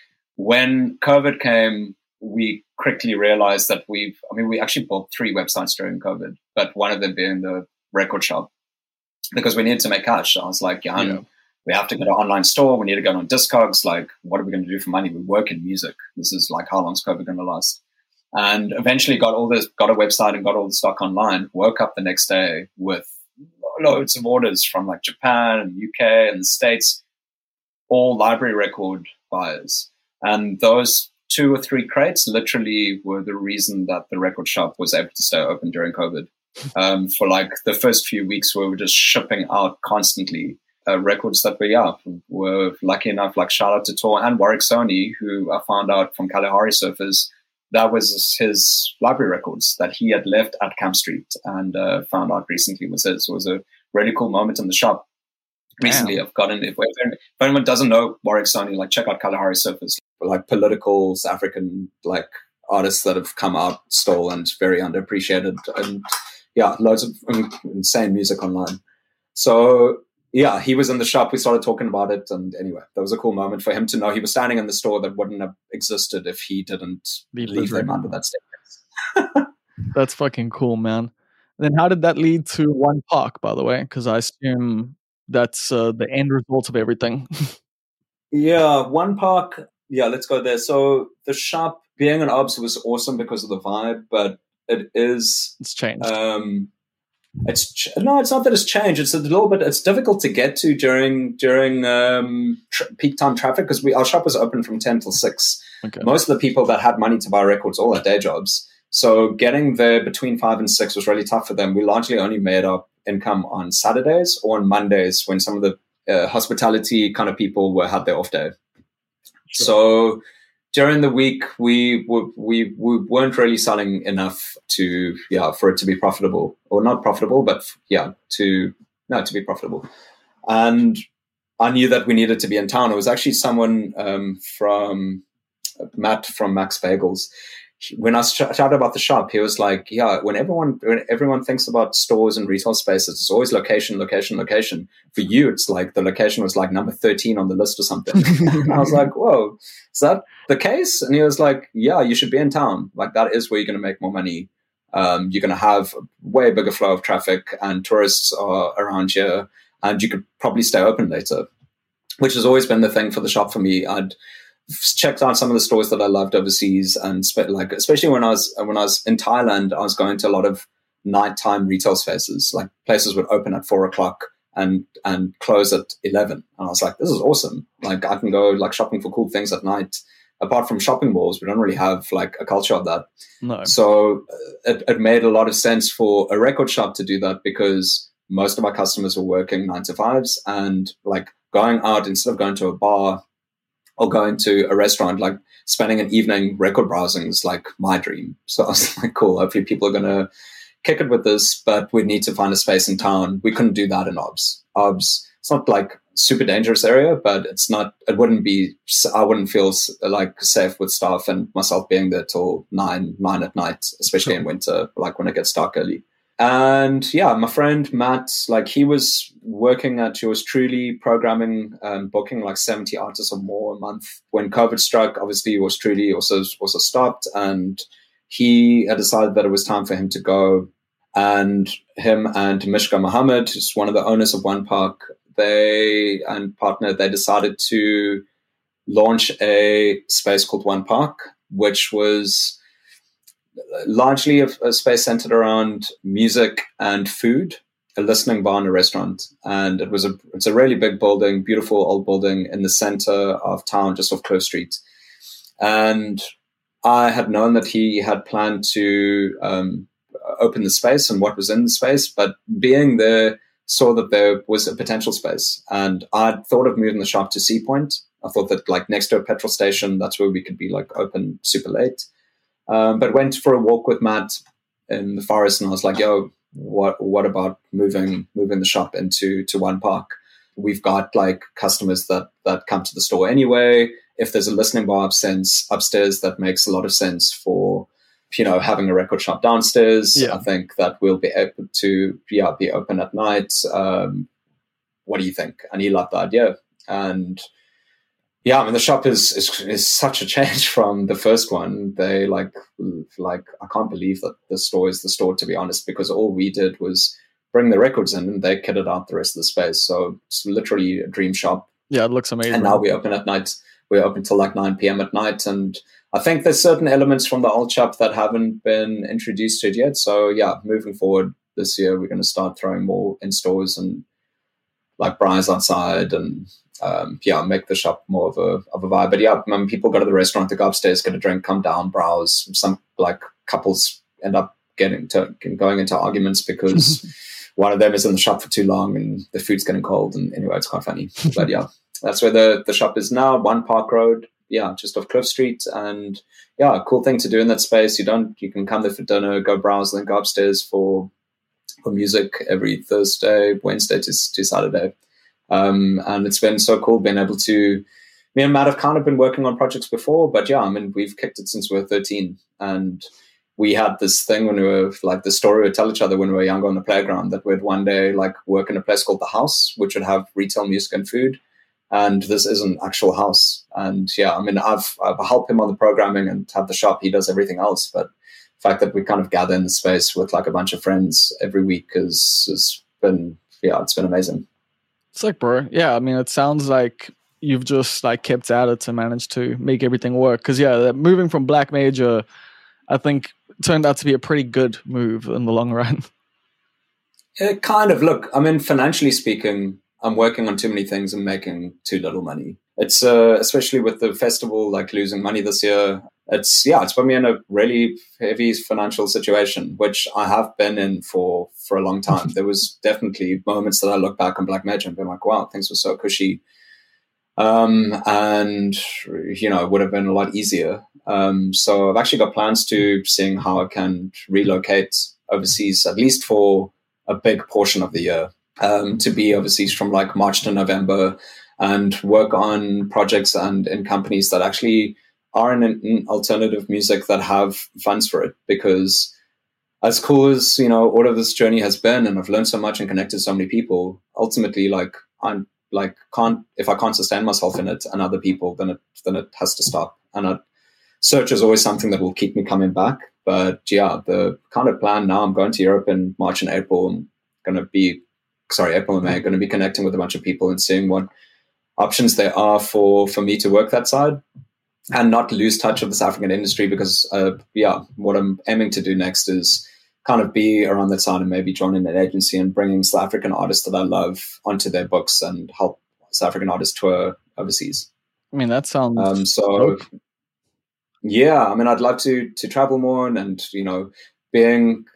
When COVID came, we quickly realized that we've, I mean, we actually bought three websites during COVID, but one of them being the record shop because we needed to make cash. I was like, yeah, Yeah. we have to get an online store. We need to go on Discogs. Like, what are we going to do for money? We work in music. This is like, how long is COVID going to last? And eventually got all this, got a website and got all the stock online, woke up the next day with loads of orders from like Japan and U K and the States, all library record buyers. And those two or three crates literally were the reason that the record shop was able to stay open during COVID. Um, for like the first few weeks we were just shipping out constantly uh, records that we yeah, were lucky enough, like shout out to Tor and Warwick Sony, who I found out from Kalahari Surfers, that was his library records that he had left at Camp Street and uh, found out recently was his. It was a really cool moment in the shop. Recently, I've gotten, if, if anyone doesn't know Warwick Sony, like check out Kalahari Surfers, like political South African like artists that have come out, stole and very underappreciated. And yeah, loads of insane music online. So yeah, he was in the shop. We started talking about it. And anyway, that was a cool moment for him to know he was standing in the store that wouldn't have existed if he didn't Leave leave the them dream. under that staircase. That's fucking cool, man. And then how did that lead to One Park, by the way? Because I assume that's uh, the end result of everything. Yeah, One Park. Yeah, let's go there. So the shop, being an obs was awesome because of the vibe, but it is It's changed. um it's ch- no it's not that it's changed. It's a little bit, it's difficult to get to during during um tr- peak time traffic because we our shop was open from ten till six. Okay. Most of the people that had money to buy records all had day jobs, so getting there between five and six was really tough for them. We largely only made our income on Saturdays or on Mondays when some of the uh, hospitality kind of people were had their off day. Sure. So during the week, we, we we we weren't really selling enough to yeah for it to be profitable, or not profitable, but yeah to no to be profitable. And I knew that we needed to be in town. It was actually someone um, from Matt from Max Bagels, when I shouted about the shop, he was like, yeah, when everyone when everyone thinks about stores and retail spaces, it's always location, location, location. For you, it's like the location was like number thirteen on the list or something. And I was like, whoa, is that the case? And he was like, yeah, you should be in town. Like, that is where you're going to make more money. Um, you're going to have a way bigger flow of traffic, and tourists are around here, and you could probably stay open later, which has always been the thing for the shop for me. I'd checked out some of the stores that I loved overseas, and spe- like especially when I was when I was in Thailand, I was going to a lot of nighttime retail spaces. Like, places would open at four o'clock and and close at eleven, and I was like, this is awesome. Like, I can go like shopping for cool things at night. Apart from shopping malls, we don't really have like a culture of that. No. So it, it made a lot of sense for a record shop to do that, because most of our customers were working nine to fives, and like going out instead of going to a bar or going to a restaurant, like spending an evening record browsing is like my dream. So I was like, cool, hopefully people are going to kick it with this, but we need to find a space in town. We couldn't do that in O B S. O B S, it's not like super dangerous area, but it's not, it wouldn't be, I wouldn't feel like safe with staff and myself being there till nine, nine at night, especially in winter, like when it gets dark early. And yeah, my friend Matt, like he was working at Yours Truly, programming, um, booking like seventy artists or more a month. When COVID struck, obviously Yours Truly also, also stopped, and he had decided that it was time for him to go. And him and Mishka Mohammed, who's one of the owners of One Park, they and partner, they decided to launch a space called One Park, which was largely a, a space centered around music and food, a listening bar and a restaurant. And it was a it's a really big building, beautiful old building in the center of town, just off Cliff Street. And I had known that he had planned to um, open the space and what was in the space, but being there, saw that there was a potential space. And I'd thought of moving the shop to Sea Point. I thought that like next to a petrol station, that's where we could be like open super late. Um, but went for a walk with Matt in the forest, and I was like, yo, what what about moving moving the shop into to One Park? We've got like customers that that come to the store anyway. If there's a listening bar upstairs, upstairs that makes a lot of sense for, you know, having a record shop downstairs. Yeah. I think that we'll be able to yeah, be open at night. Um, what do you think? And he loved the idea. And yeah, I mean, the shop is, is is such a change from the first one. They like, like I can't believe that the store is the store, to be honest, because all we did was bring the records in and they kitted out the rest of the space. So it's literally a dream shop. Yeah, it looks amazing. And now we open at night. We're open till like nine p.m. at night. And I think there's certain elements from the old shop that haven't been introduced to it yet. So yeah, moving forward this year, we're going to start throwing more in stores and like braais outside and um, yeah, make the shop more of a of a vibe. But yeah, when people go to the restaurant, they go upstairs, get a drink, come down, browse. Some like couples end up getting to going into arguments because one of them is in the shop for too long and the food's getting cold. And anyway, it's quite funny. But yeah, that's where the, the shop is now, One Park Road. Yeah, just off Cliff Street. And yeah, a cool thing to do in that space. You don't, you can come there for dinner, go browse, then go upstairs for for music every Thursday, Wednesday to, to Saturday. Um, and it's been so cool being able to, me and Matt have kind of been working on projects before, but yeah, I mean, we've kicked it since we were thirteen. And we had this thing when we were like the story we would tell each other when we were younger on the playground that we'd one day like work in a place called The House, which would have retail music and food. And this is an actual house. And yeah, I mean, I've, I've helped him on the programming and have the shop. He does everything else. But the fact that we kind of gather in the space with like a bunch of friends every week has, has been, yeah, it's been amazing. It's like, bro, yeah, I mean, it sounds like you've just like kept at it to manage to make everything work. Because yeah, moving from Black Major, I think turned out to be a pretty good move in the long run. It kind of, look, I mean, financially speaking, I'm working on too many things and making too little money. It's uh, especially with the festival, like losing money this year. It's, yeah, it's put me in a really heavy financial situation, which I have been in for, for a long time. There was definitely moments that I look back on Black Major and been like, wow, things were so cushy. Um, and, you know, it would have been a lot easier. Um, so I've actually got plans to seeing how I can relocate overseas, at least for a big portion of the year, um, to be overseas from like March to November and work on projects and in companies that actually are in, in alternative music that have funds for it, because as cool as, you know, all of this journey has been, and I've learned so much and connected so many people, ultimately, like, I'm like, can't, if I can't sustain myself in it and other people, then it, then it has to stop. And I, search is always something that will keep me coming back. But yeah, the kind of plan now, I'm going to Europe in March and April. I'm going to be, sorry, April and May, going to be connecting with a bunch of people and seeing what options there are for, for me to work that side and not lose touch of the South African industry. Because, uh, yeah, what I'm aiming to do next is kind of be around that side and maybe joining an agency and bringing South African artists that I love onto their books and help South African artists tour overseas. I mean, that sounds um, so. dope. Yeah, I mean, I'd love to to travel more and, and you know, being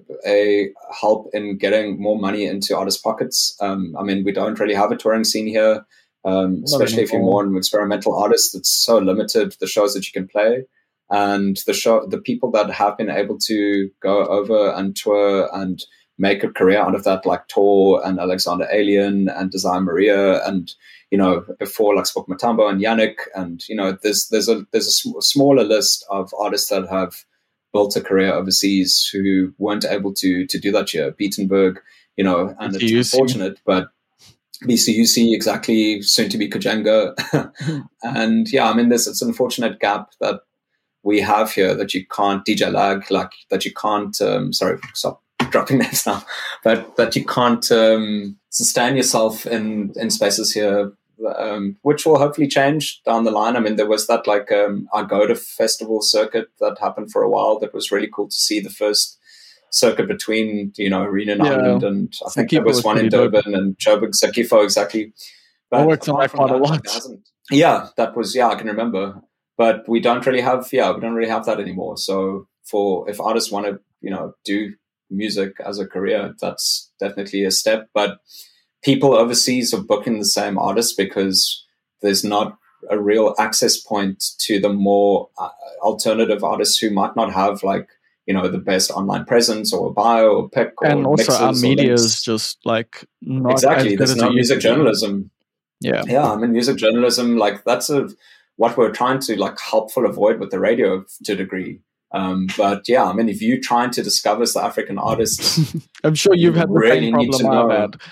a help in getting more money into artists' pockets. Um, I mean, we don't really have a touring scene here, um, especially if you're more an experimental artist. It's so limited, the shows that you can play. And the show, the people that have been able to go over and tour and make a career out of that, like Tor and Alexander Alien and Desire Maria, and, you know, before like Spock Matambo and Yannick, and, you know, there's there's a there's a sm- smaller list of artists that have built a career overseas who weren't able to to do that here. Beatenberg, you know, and it's unfortunate, but B C U C, exactly, soon to be Kujenga. And yeah, I mean, there's it's an unfortunate gap that we have here, that you can't, D J Lag, like that you can't, um, sorry, stop dropping names now, but that you can't um, sustain yourself in, in spaces here, um, which will hopefully change down the line. I mean, there was that like um, Agoda festival circuit that happened for a while. That was really cool to see the first circuit between, you know, Arena in yeah. Ireland, and I think there was, was one in Durban dope. and Joburg, Sakifo, exactly. But I worked on that quite a lot. Yeah, that was, yeah, I can remember. But we don't really have, yeah, we don't really have that anymore. So for, if artists want to, you know, do music as a career, that's definitely a step. But people overseas are booking the same artists because there's not a real access point to the more uh, alternative artists who might not have, like, you know, the best online presence or bio or pick. Or and also our media is just like not exactly. As There's no music journalism. Yeah, yeah. I mean, music journalism, like that's a what we're trying to like helpful avoid with the radio to a degree. Um, but yeah, I mean, if you're trying to discover South African artists, I'm sure you've you had the really same need to problem know. I've had.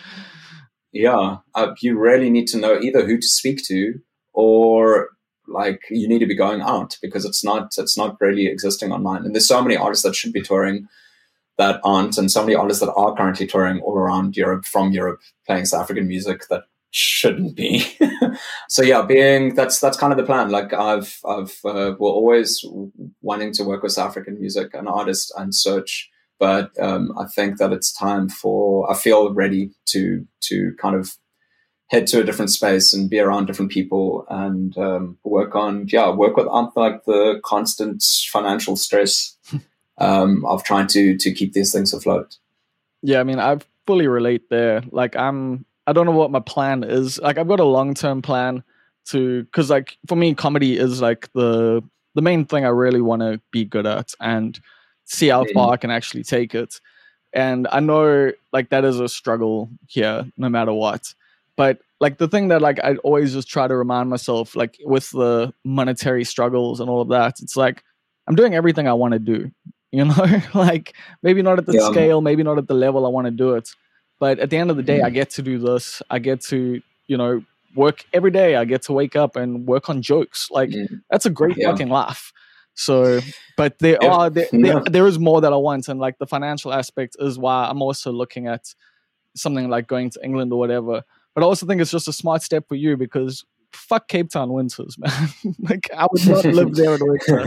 Yeah, uh, you really need to know either who to speak to, or like you need to be going out, because it's not it's not really existing online. And there's so many artists that should be touring that aren't, and so many artists that are currently touring all around Europe, from Europe, playing South African music that shouldn't be. So yeah, being that's that's kind of the plan. Like I've I've uh, we're always wanting to work with South African music and artists and search, but um, I think that it's time for I feel ready to to kind of head to a different space and be around different people and um, work on yeah work without like the constant financial stress um, of trying to to keep these things afloat. Yeah, I mean, I fully relate there. Like I'm. I don't know what my plan is. Like I've got a long-term plan to, because like for me, comedy is like the the main thing I really want to be good at and see how far I can actually take it. And I know like that is a struggle here, no matter what. But like the thing that like I always just try to remind myself, like with the monetary struggles and all of that, it's like I'm doing everything I want to do. You know, like maybe not at the yeah. scale, maybe not at the level I want to do it. But at the end of the day, I get to do this. I get to, you know, work every day. I get to wake up and work on jokes. Like mm. that's a great yeah. fucking laugh. So, but there yeah. are there, yeah. there, there is more that I want, and like the financial aspect is why I'm also looking at something like going to England or whatever. But I also think it's just a smart step for you, because fuck Cape Town winters, man. Like I would not live there in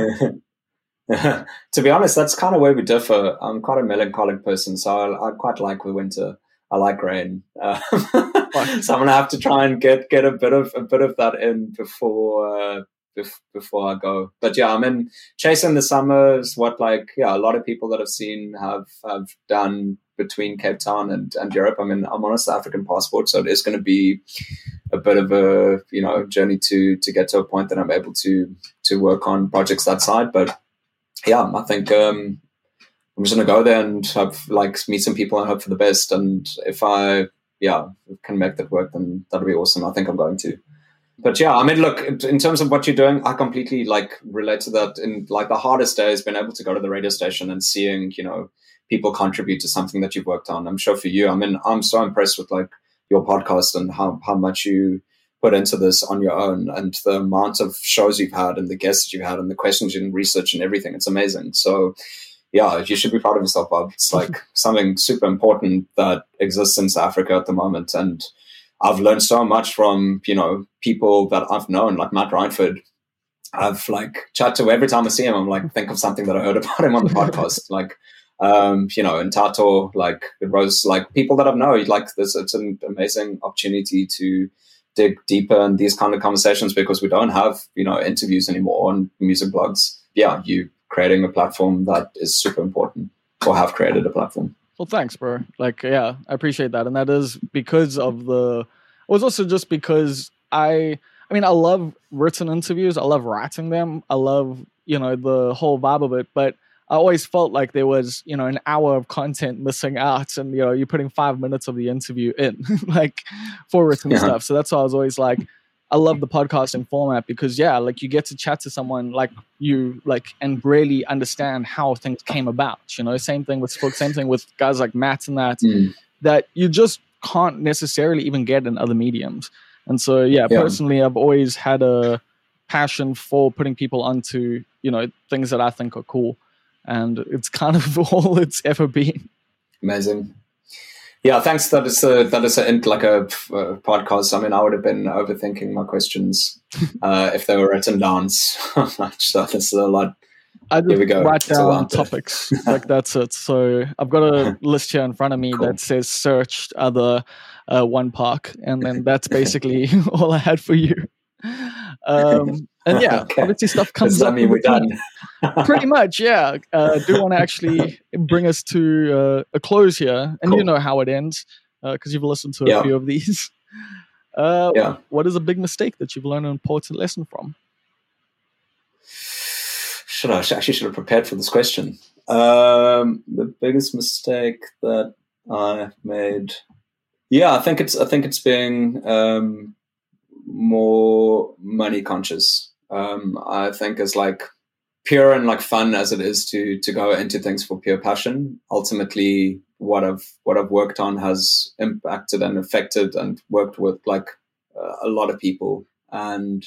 winter. To be honest, that's kind of where we differ. I'm quite a melancholic person, so I, I quite like the winter. I like rain, uh, so I'm gonna have to try and get, get a bit of a bit of that in before uh, bef- before I go. But yeah, I mean, chasing the summer is what like yeah, a lot of people that I've seen have have done between Cape Town and, and Europe. I mean, I'm on a South African passport, so it is going to be a bit of a you know journey to to get to a point that I'm able to to work on projects that side. But yeah, I think. Um, I'm just going to go there and have like meet some people and hope for the best. And if I, yeah, can make that work, then that'll be awesome. I think I'm going to. But yeah, I mean, look, in terms of what you're doing, I completely like relate to that. In like the hardest day has been able to go to the radio station and seeing, you know, people contribute to something that you've worked on. I'm sure for you, I mean, I'm so impressed with like your podcast and how, how much you put into this on your own and the amount of shows you've had and the guests you've had and the questions and research and everything. It's amazing. So yeah, you should be proud of yourself, Bob. It's like something super important that exists in South Africa at the moment. And I've learned so much from, you know, people that I've known, like Matt Reinford. I've like chat to every time I see him. I'm like, think of something that I heard about him on the podcast. Like, um, you know, and Tato, like Rose, like people that I've known, like this, it's an amazing opportunity to dig deeper in these kind of conversations because we don't have, you know, interviews anymore on music blogs. Yeah, you creating a platform that is super important or have created a platform. Well, thanks, bro. Like, yeah, I appreciate that. And that is because of the, it was also just because I, I mean, I love written interviews. I love writing them. I love, you know, the whole vibe of it. But I always felt like there was, you know, an hour of content missing out. And, you know, you're putting five minutes of the interview in, like, for written yeah. stuff. So that's why I was always like, I love the podcasting format because, yeah, like you get to chat to someone like you, like, and really understand how things came about. You know, same thing with same thing with guys like Matt and that, mm. that you just can't necessarily even get in other mediums. And so, yeah, yeah, personally, I've always had a passion for putting people onto, you know, things that I think are cool. And it's kind of all it's ever been. Amazing. Yeah, thanks. That is a, that is a, like a, a podcast. I mean, I would have been overthinking my questions uh, if they were written down so much. So that's a lot. I just Here we go. write down topics. Like that's it. So I've got a list here in front of me cool. that says searched other uh, one park. And then that's basically all I had for you. Um, and yeah, okay. obviously stuff comes Does that up. Mean we're done? Pretty much, yeah. Uh, I do want to actually bring us to uh, a close here, and cool. you know how it ends because uh, you've listened to a yeah. few of these. Uh, yeah. What is a big mistake that you've learned an important lesson from? Should I, I actually should have prepared for this question? Um, the biggest mistake that I've made, yeah, I think it's I think it's being um, more money conscious. Um, I think as like pure and like fun as it is to to go into things for pure passion, ultimately what I've what I've worked on has impacted and affected and worked with like uh, a lot of people. And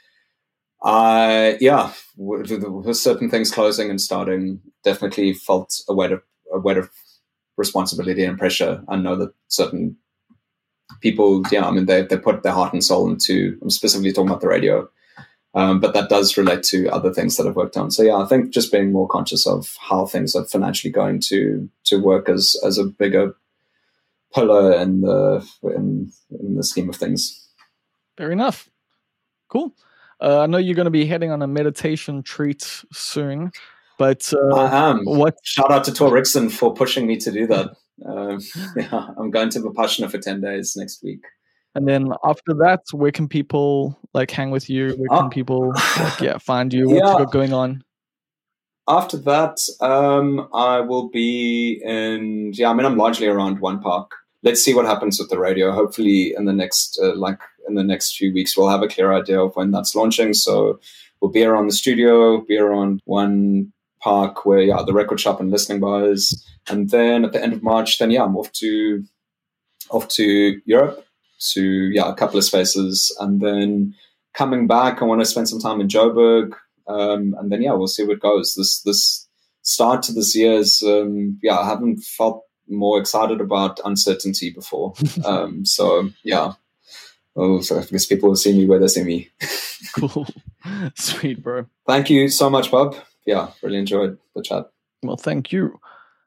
I yeah, with, with certain things closing and starting, definitely felt a weight of a weight of responsibility and pressure. I know that certain people, yeah, I mean, they they put their heart and soul into. I'm specifically talking about the radio. Um, but that does relate to other things that I've worked on. So yeah, I think just being more conscious of how things are financially going to to work as as a bigger pillar in the in, in the scheme of things. Fair enough. Cool. Uh, I know you're going to be heading on a meditation treat soon, but uh, I am. What? Shout out to Tor Rickson for pushing me to do that. Um, yeah, I'm going to Vipassana for ten days next week. And then after that, where can people like hang with you? Where can oh. people like, yeah, find you? What's yeah. got going on? After that, um, I will be in, yeah, I mean, I'm largely around One Park. Let's see what happens with the radio. Hopefully in the next, uh, like in the next few weeks, we'll have a clear idea of when that's launching. So we'll be around the studio, be around One Park where, yeah, the record shop and listening bars. And then at the end of March, then, yeah, I'm off to, off to Europe. To yeah, a couple of spaces, and then coming back, I want to spend some time in Joburg, um, and then yeah, we'll see where it goes. This this start to this year is um, yeah, I haven't felt more excited about uncertainty before. um, so yeah, oh, so I guess people will see me where they see me. Cool, sweet, bro. Thank you so much, Bob. Yeah, really enjoyed the chat. Well, thank you.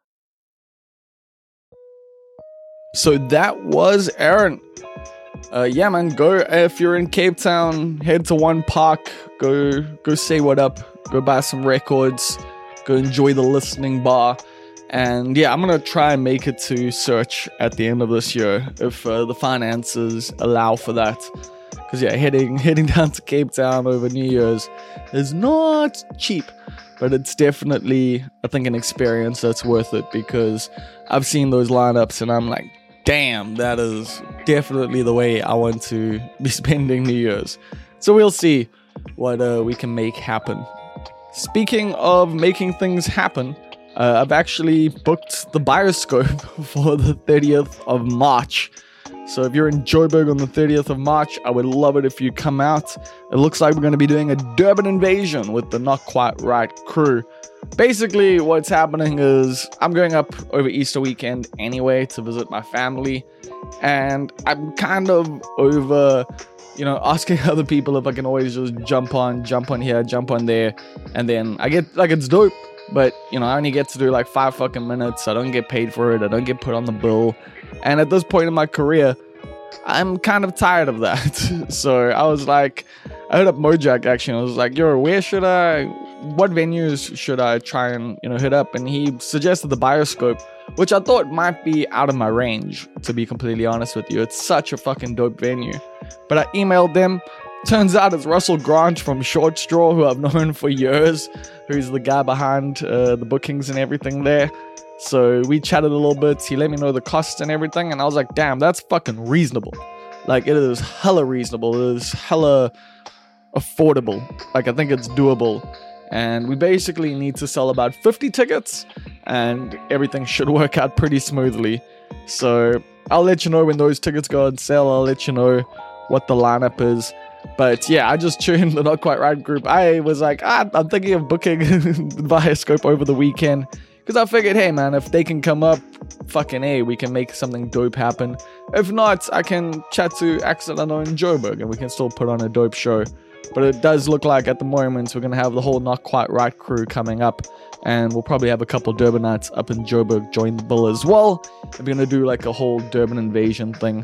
So that was Aaron. Uh, yeah, man, go, if you're in Cape Town, head to One Park, go go say what up, go buy some records, go enjoy the listening bar, and yeah, I'm gonna try and make it to Search at the end of this year, if uh, the finances allow for that, because yeah, heading, heading down to Cape Town over New Year's is not cheap, but it's definitely, I think, an experience that's worth it, because I've seen those lineups and I'm like, damn, that is definitely the way I want to be spending New Year's. So we'll see what uh, we can make happen. Speaking of making things happen, uh, I've actually booked the Bioscope for the thirtieth of March. So if you're in Joburg on the thirtieth of March, I would love it if you come out. It looks like we're going to be doing a Durban invasion with the Not Quite Right crew. Basically, what's happening is I'm going up over Easter weekend anyway to visit my family. And I'm kind of over, you know, asking other people if I can always just jump on, jump on here, jump on there. And then I get, like, it's dope. But, you know, I only get to do like five fucking minutes. I don't get paid for it. I don't get put on the bill. And at this point in my career, I'm kind of tired of that. So I was like, I hit up Mojack actually. I was like, yo, where should I, what venues should I try and, you know, hit up? And he suggested the Bioscope, which I thought might be out of my range, to be completely honest with you. It's such a fucking dope venue. But I emailed them. Turns out it's Russell Grant from Short Straw, who I've known for years, who's the guy behind uh, the bookings and everything there. So we chatted a little bit. He let me know the cost and everything, and I was like, damn, that's fucking reasonable. Like, it is hella reasonable. It is hella affordable. Like, I think it's doable. And we basically need to sell about fifty tickets, and everything should work out pretty smoothly. So I'll let you know when those tickets go on sale. I'll let you know what the lineup is. But yeah, I just tuned the Not Quite Right group. I was like, ah, I'm thinking of booking the Bioscope over the weekend. Because I figured, hey man, if they can come up, fucking A, we can make something dope happen. If not, I can chat to Axel and Joburg and we can still put on a dope show. But it does look like at the moment we're going to have the whole Not Quite Right crew coming up. And we'll probably have a couple Durbanites up in Joburg join the bill as well. We're going to do like a whole Durban invasion thing.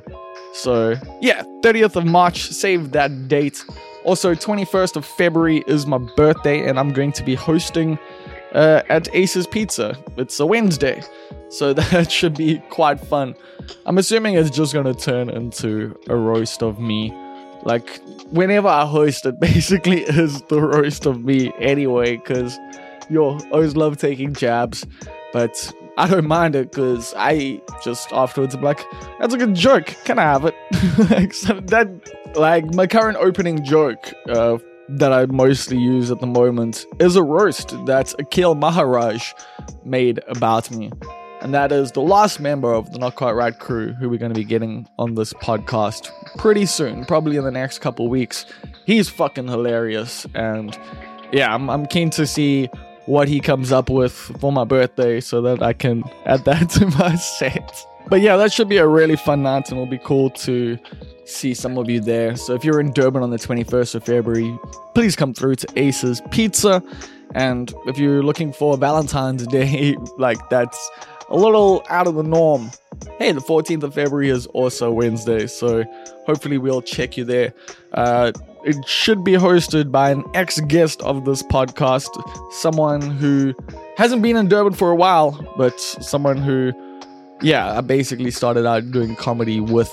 So yeah, thirtieth of March, save that date. Also, twenty-first of February is my birthday and I'm going to be hosting uh, at Ace's Pizza. It's a Wednesday, so that should be quite fun. I'm assuming it's just going to turn into a roast of me. Like, whenever I host, it basically is the roast of me anyway, because yo, I always love taking jabs, but I don't mind it because I just afterwards I'm like, that's a good joke. Can I have it? like, so that, like my current opening joke uh, that I mostly use at the moment is a roast that Akil Maharaj made about me. And that is the last member of the Not Quite Right crew who we're going to be getting on this podcast pretty soon, probably in the next couple weeks. He's fucking hilarious. And yeah, I'm, I'm keen to see what he comes up with for my birthday so that I can add that to my set. But yeah, that should be a really fun night and it'll be cool to see some of you there. So if you're in Durban on the twenty-first of February, please come through to Ace's Pizza. And if you're looking for Valentine's Day, like that's a little out of the norm, hey, the fourteenth of February is also Wednesday, so hopefully we'll check you there. Uh, it should be hosted by an ex-guest of this podcast, someone who hasn't been in Durban for a while, but someone who, yeah, I basically started out doing comedy with,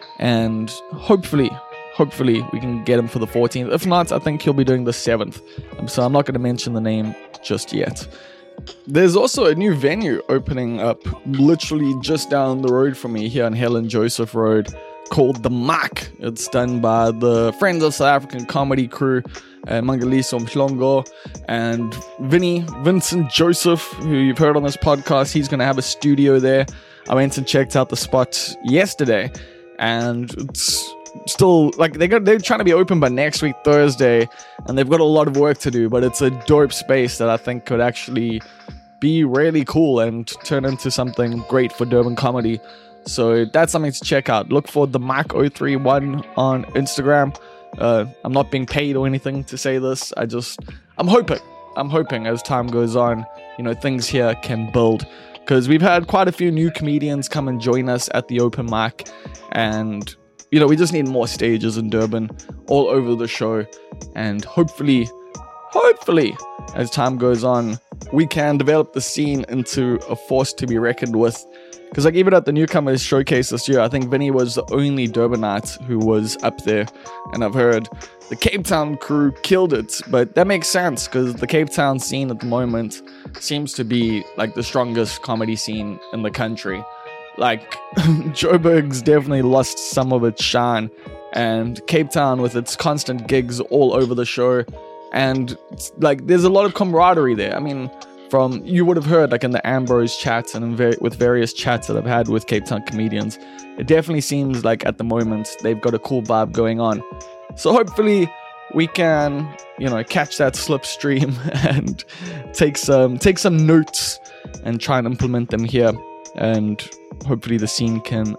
and hopefully, hopefully we can get him for the fourteenth. If not, I think he'll be doing the seventh, so I'm not going to mention the name just yet. There's also a new venue opening up literally just down the road from me here on Helen Joseph Road called The Mic. It's done by the Friends of South African Comedy crew, uh, Mangaliso Mhlongo and Vinny, Vincent Joseph, who you've heard on this podcast. He's going to have a studio there. I went and checked out the spot yesterday and it's still like they got they're trying to be open by next week Thursday, and they've got a lot of work to do, but it's a dope space that I think could actually be really cool and turn into something great for Durban comedy. So that's something to check out. Look for the Mic zero three one on Instagram. uh, I'm not being paid or anything to say this. I just I'm hoping I'm hoping as time goes on, you know, things here can build, because we've had quite a few new comedians come and join us at the open mic, and you know, we just need more stages in Durban all over the show. And hopefully, hopefully, as time goes on, we can develop the scene into a force to be reckoned with. Because like even at the Newcomers Showcase this year, I think Vinny was the only Durbanite who was up there. And I've heard the Cape Town crew killed it. But that makes sense, because the Cape Town scene at the moment seems to be like the strongest comedy scene in the country. like, Joburg's definitely lost some of its shine, and Cape Town with its constant gigs all over the show, and like there's a lot of camaraderie there. I mean, from you would have heard like in the Ambrose chats and in ver- with various chats that I've had with Cape Town comedians, it definitely seems like at the moment they've got a cool vibe going on. So hopefully we can, you know, catch that slipstream and take some take some notes and try and implement them here, and hopefully the scene can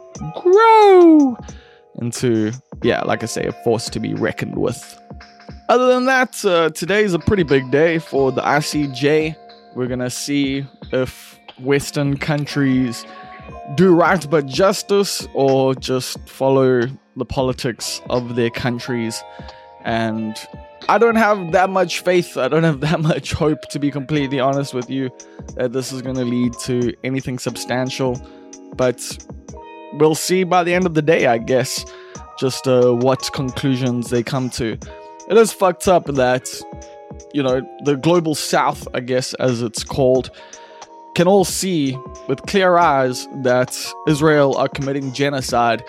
grow into, yeah, like I say, a force to be reckoned with. Other than that, uh, today is a pretty big day for the I C J. We're gonna see if Western countries do right by justice or just follow the politics of their countries. And I don't have that much faith, I don't have that much hope, to be completely honest with you, that this is going to lead to anything substantial. But we'll see by the end of the day, I guess, just uh, what conclusions they come to. It is fucked up that, you know, the global south, I guess, as it's called, can all see with clear eyes that Israel are committing genocide.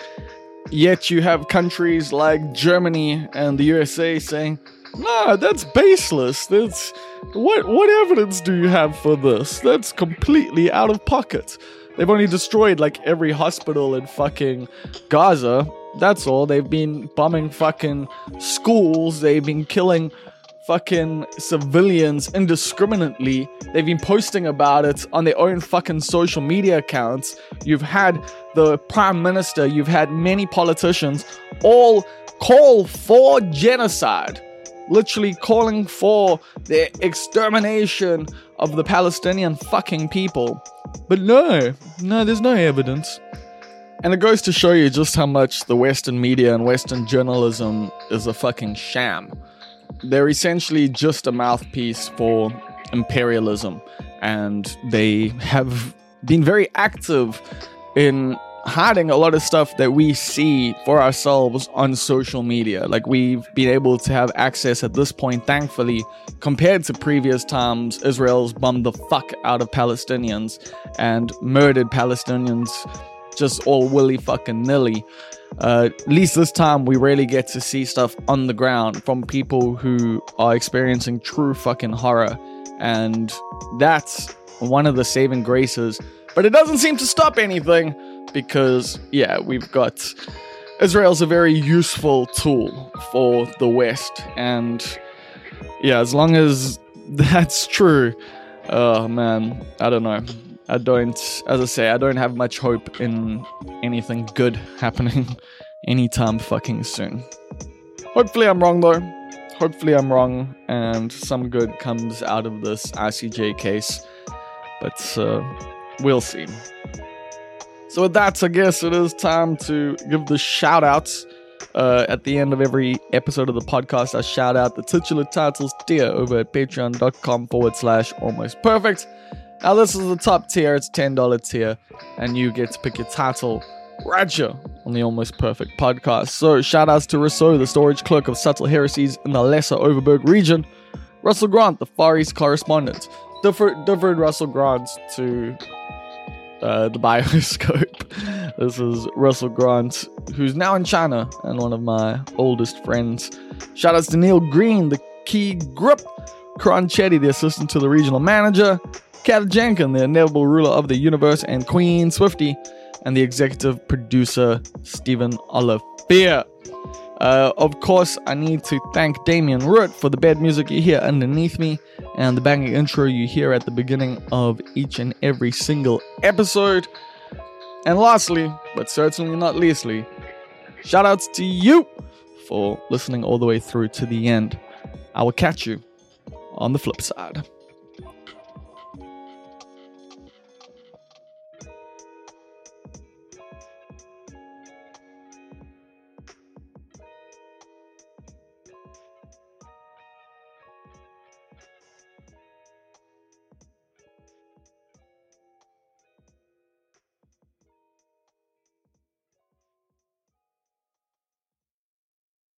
Yet you have countries like Germany and the U S A saying, nah, that's baseless. That's what what evidence do you have for this? That's completely out of pocket. They've only destroyed like every hospital in fucking Gaza. That's all. They've been bombing fucking schools. They've been killing fucking civilians indiscriminately. They've been posting about it on their own fucking social media accounts. You've had the prime minister, you've had many politicians all call for genocide, literally calling for the extermination of the Palestinian fucking people. But no, no, there's no evidence. And it goes to show you just how much the Western media and Western journalism is a fucking sham. They're essentially just a mouthpiece for imperialism, and they have been very active in hiding a lot of stuff that we see for ourselves on social media. Like, we've been able to have access at this point, thankfully, compared to previous times. Israel's bombed the fuck out of Palestinians and murdered Palestinians just all willy fucking nilly. Uh, at least this time we rarely get to see stuff on the ground from people who are experiencing true fucking horror, and that's one of the saving graces. But it doesn't seem to stop anything, because yeah, we've got Israel's a very useful tool for the West, and yeah, as long as that's true, oh man, I don't know. I don't, as I say, I don't have much hope in anything good happening anytime fucking soon. Hopefully I'm wrong though. Hopefully I'm wrong and some good comes out of this I C J case. But uh, we'll see. So with that, I guess it is time to give the shout outs. Uh, at the end of every episode of the podcast, I shout out the titular titles tier over at patreon.com forward slash almost perfect. Now this is the top tier, it's ten dollars tier, and you get to pick your title right here on the Almost Perfect podcast. So shout outs to Rousseau, the storage clerk of subtle heresies in the Lesser Overberg region, Russell Grant, the Far East correspondent, different, different Russell Grant to uh, the Bioscope. This is Russell Grant, who's now in China and one of my oldest friends. Shout outs to Neil Green, the key grip, Kron Chetty, the assistant to the regional manager, Kat Jenkin, the inevitable ruler of the universe, and Queen Swifty, and the executive producer, Stephen Olivier. Uh, of course, I need to thank Damien Root for the bed music you hear underneath me, and the banging intro you hear at the beginning of each and every single episode. And lastly, but certainly not leastly, shoutouts to you for listening all the way through to the end. I will catch you on the flip side.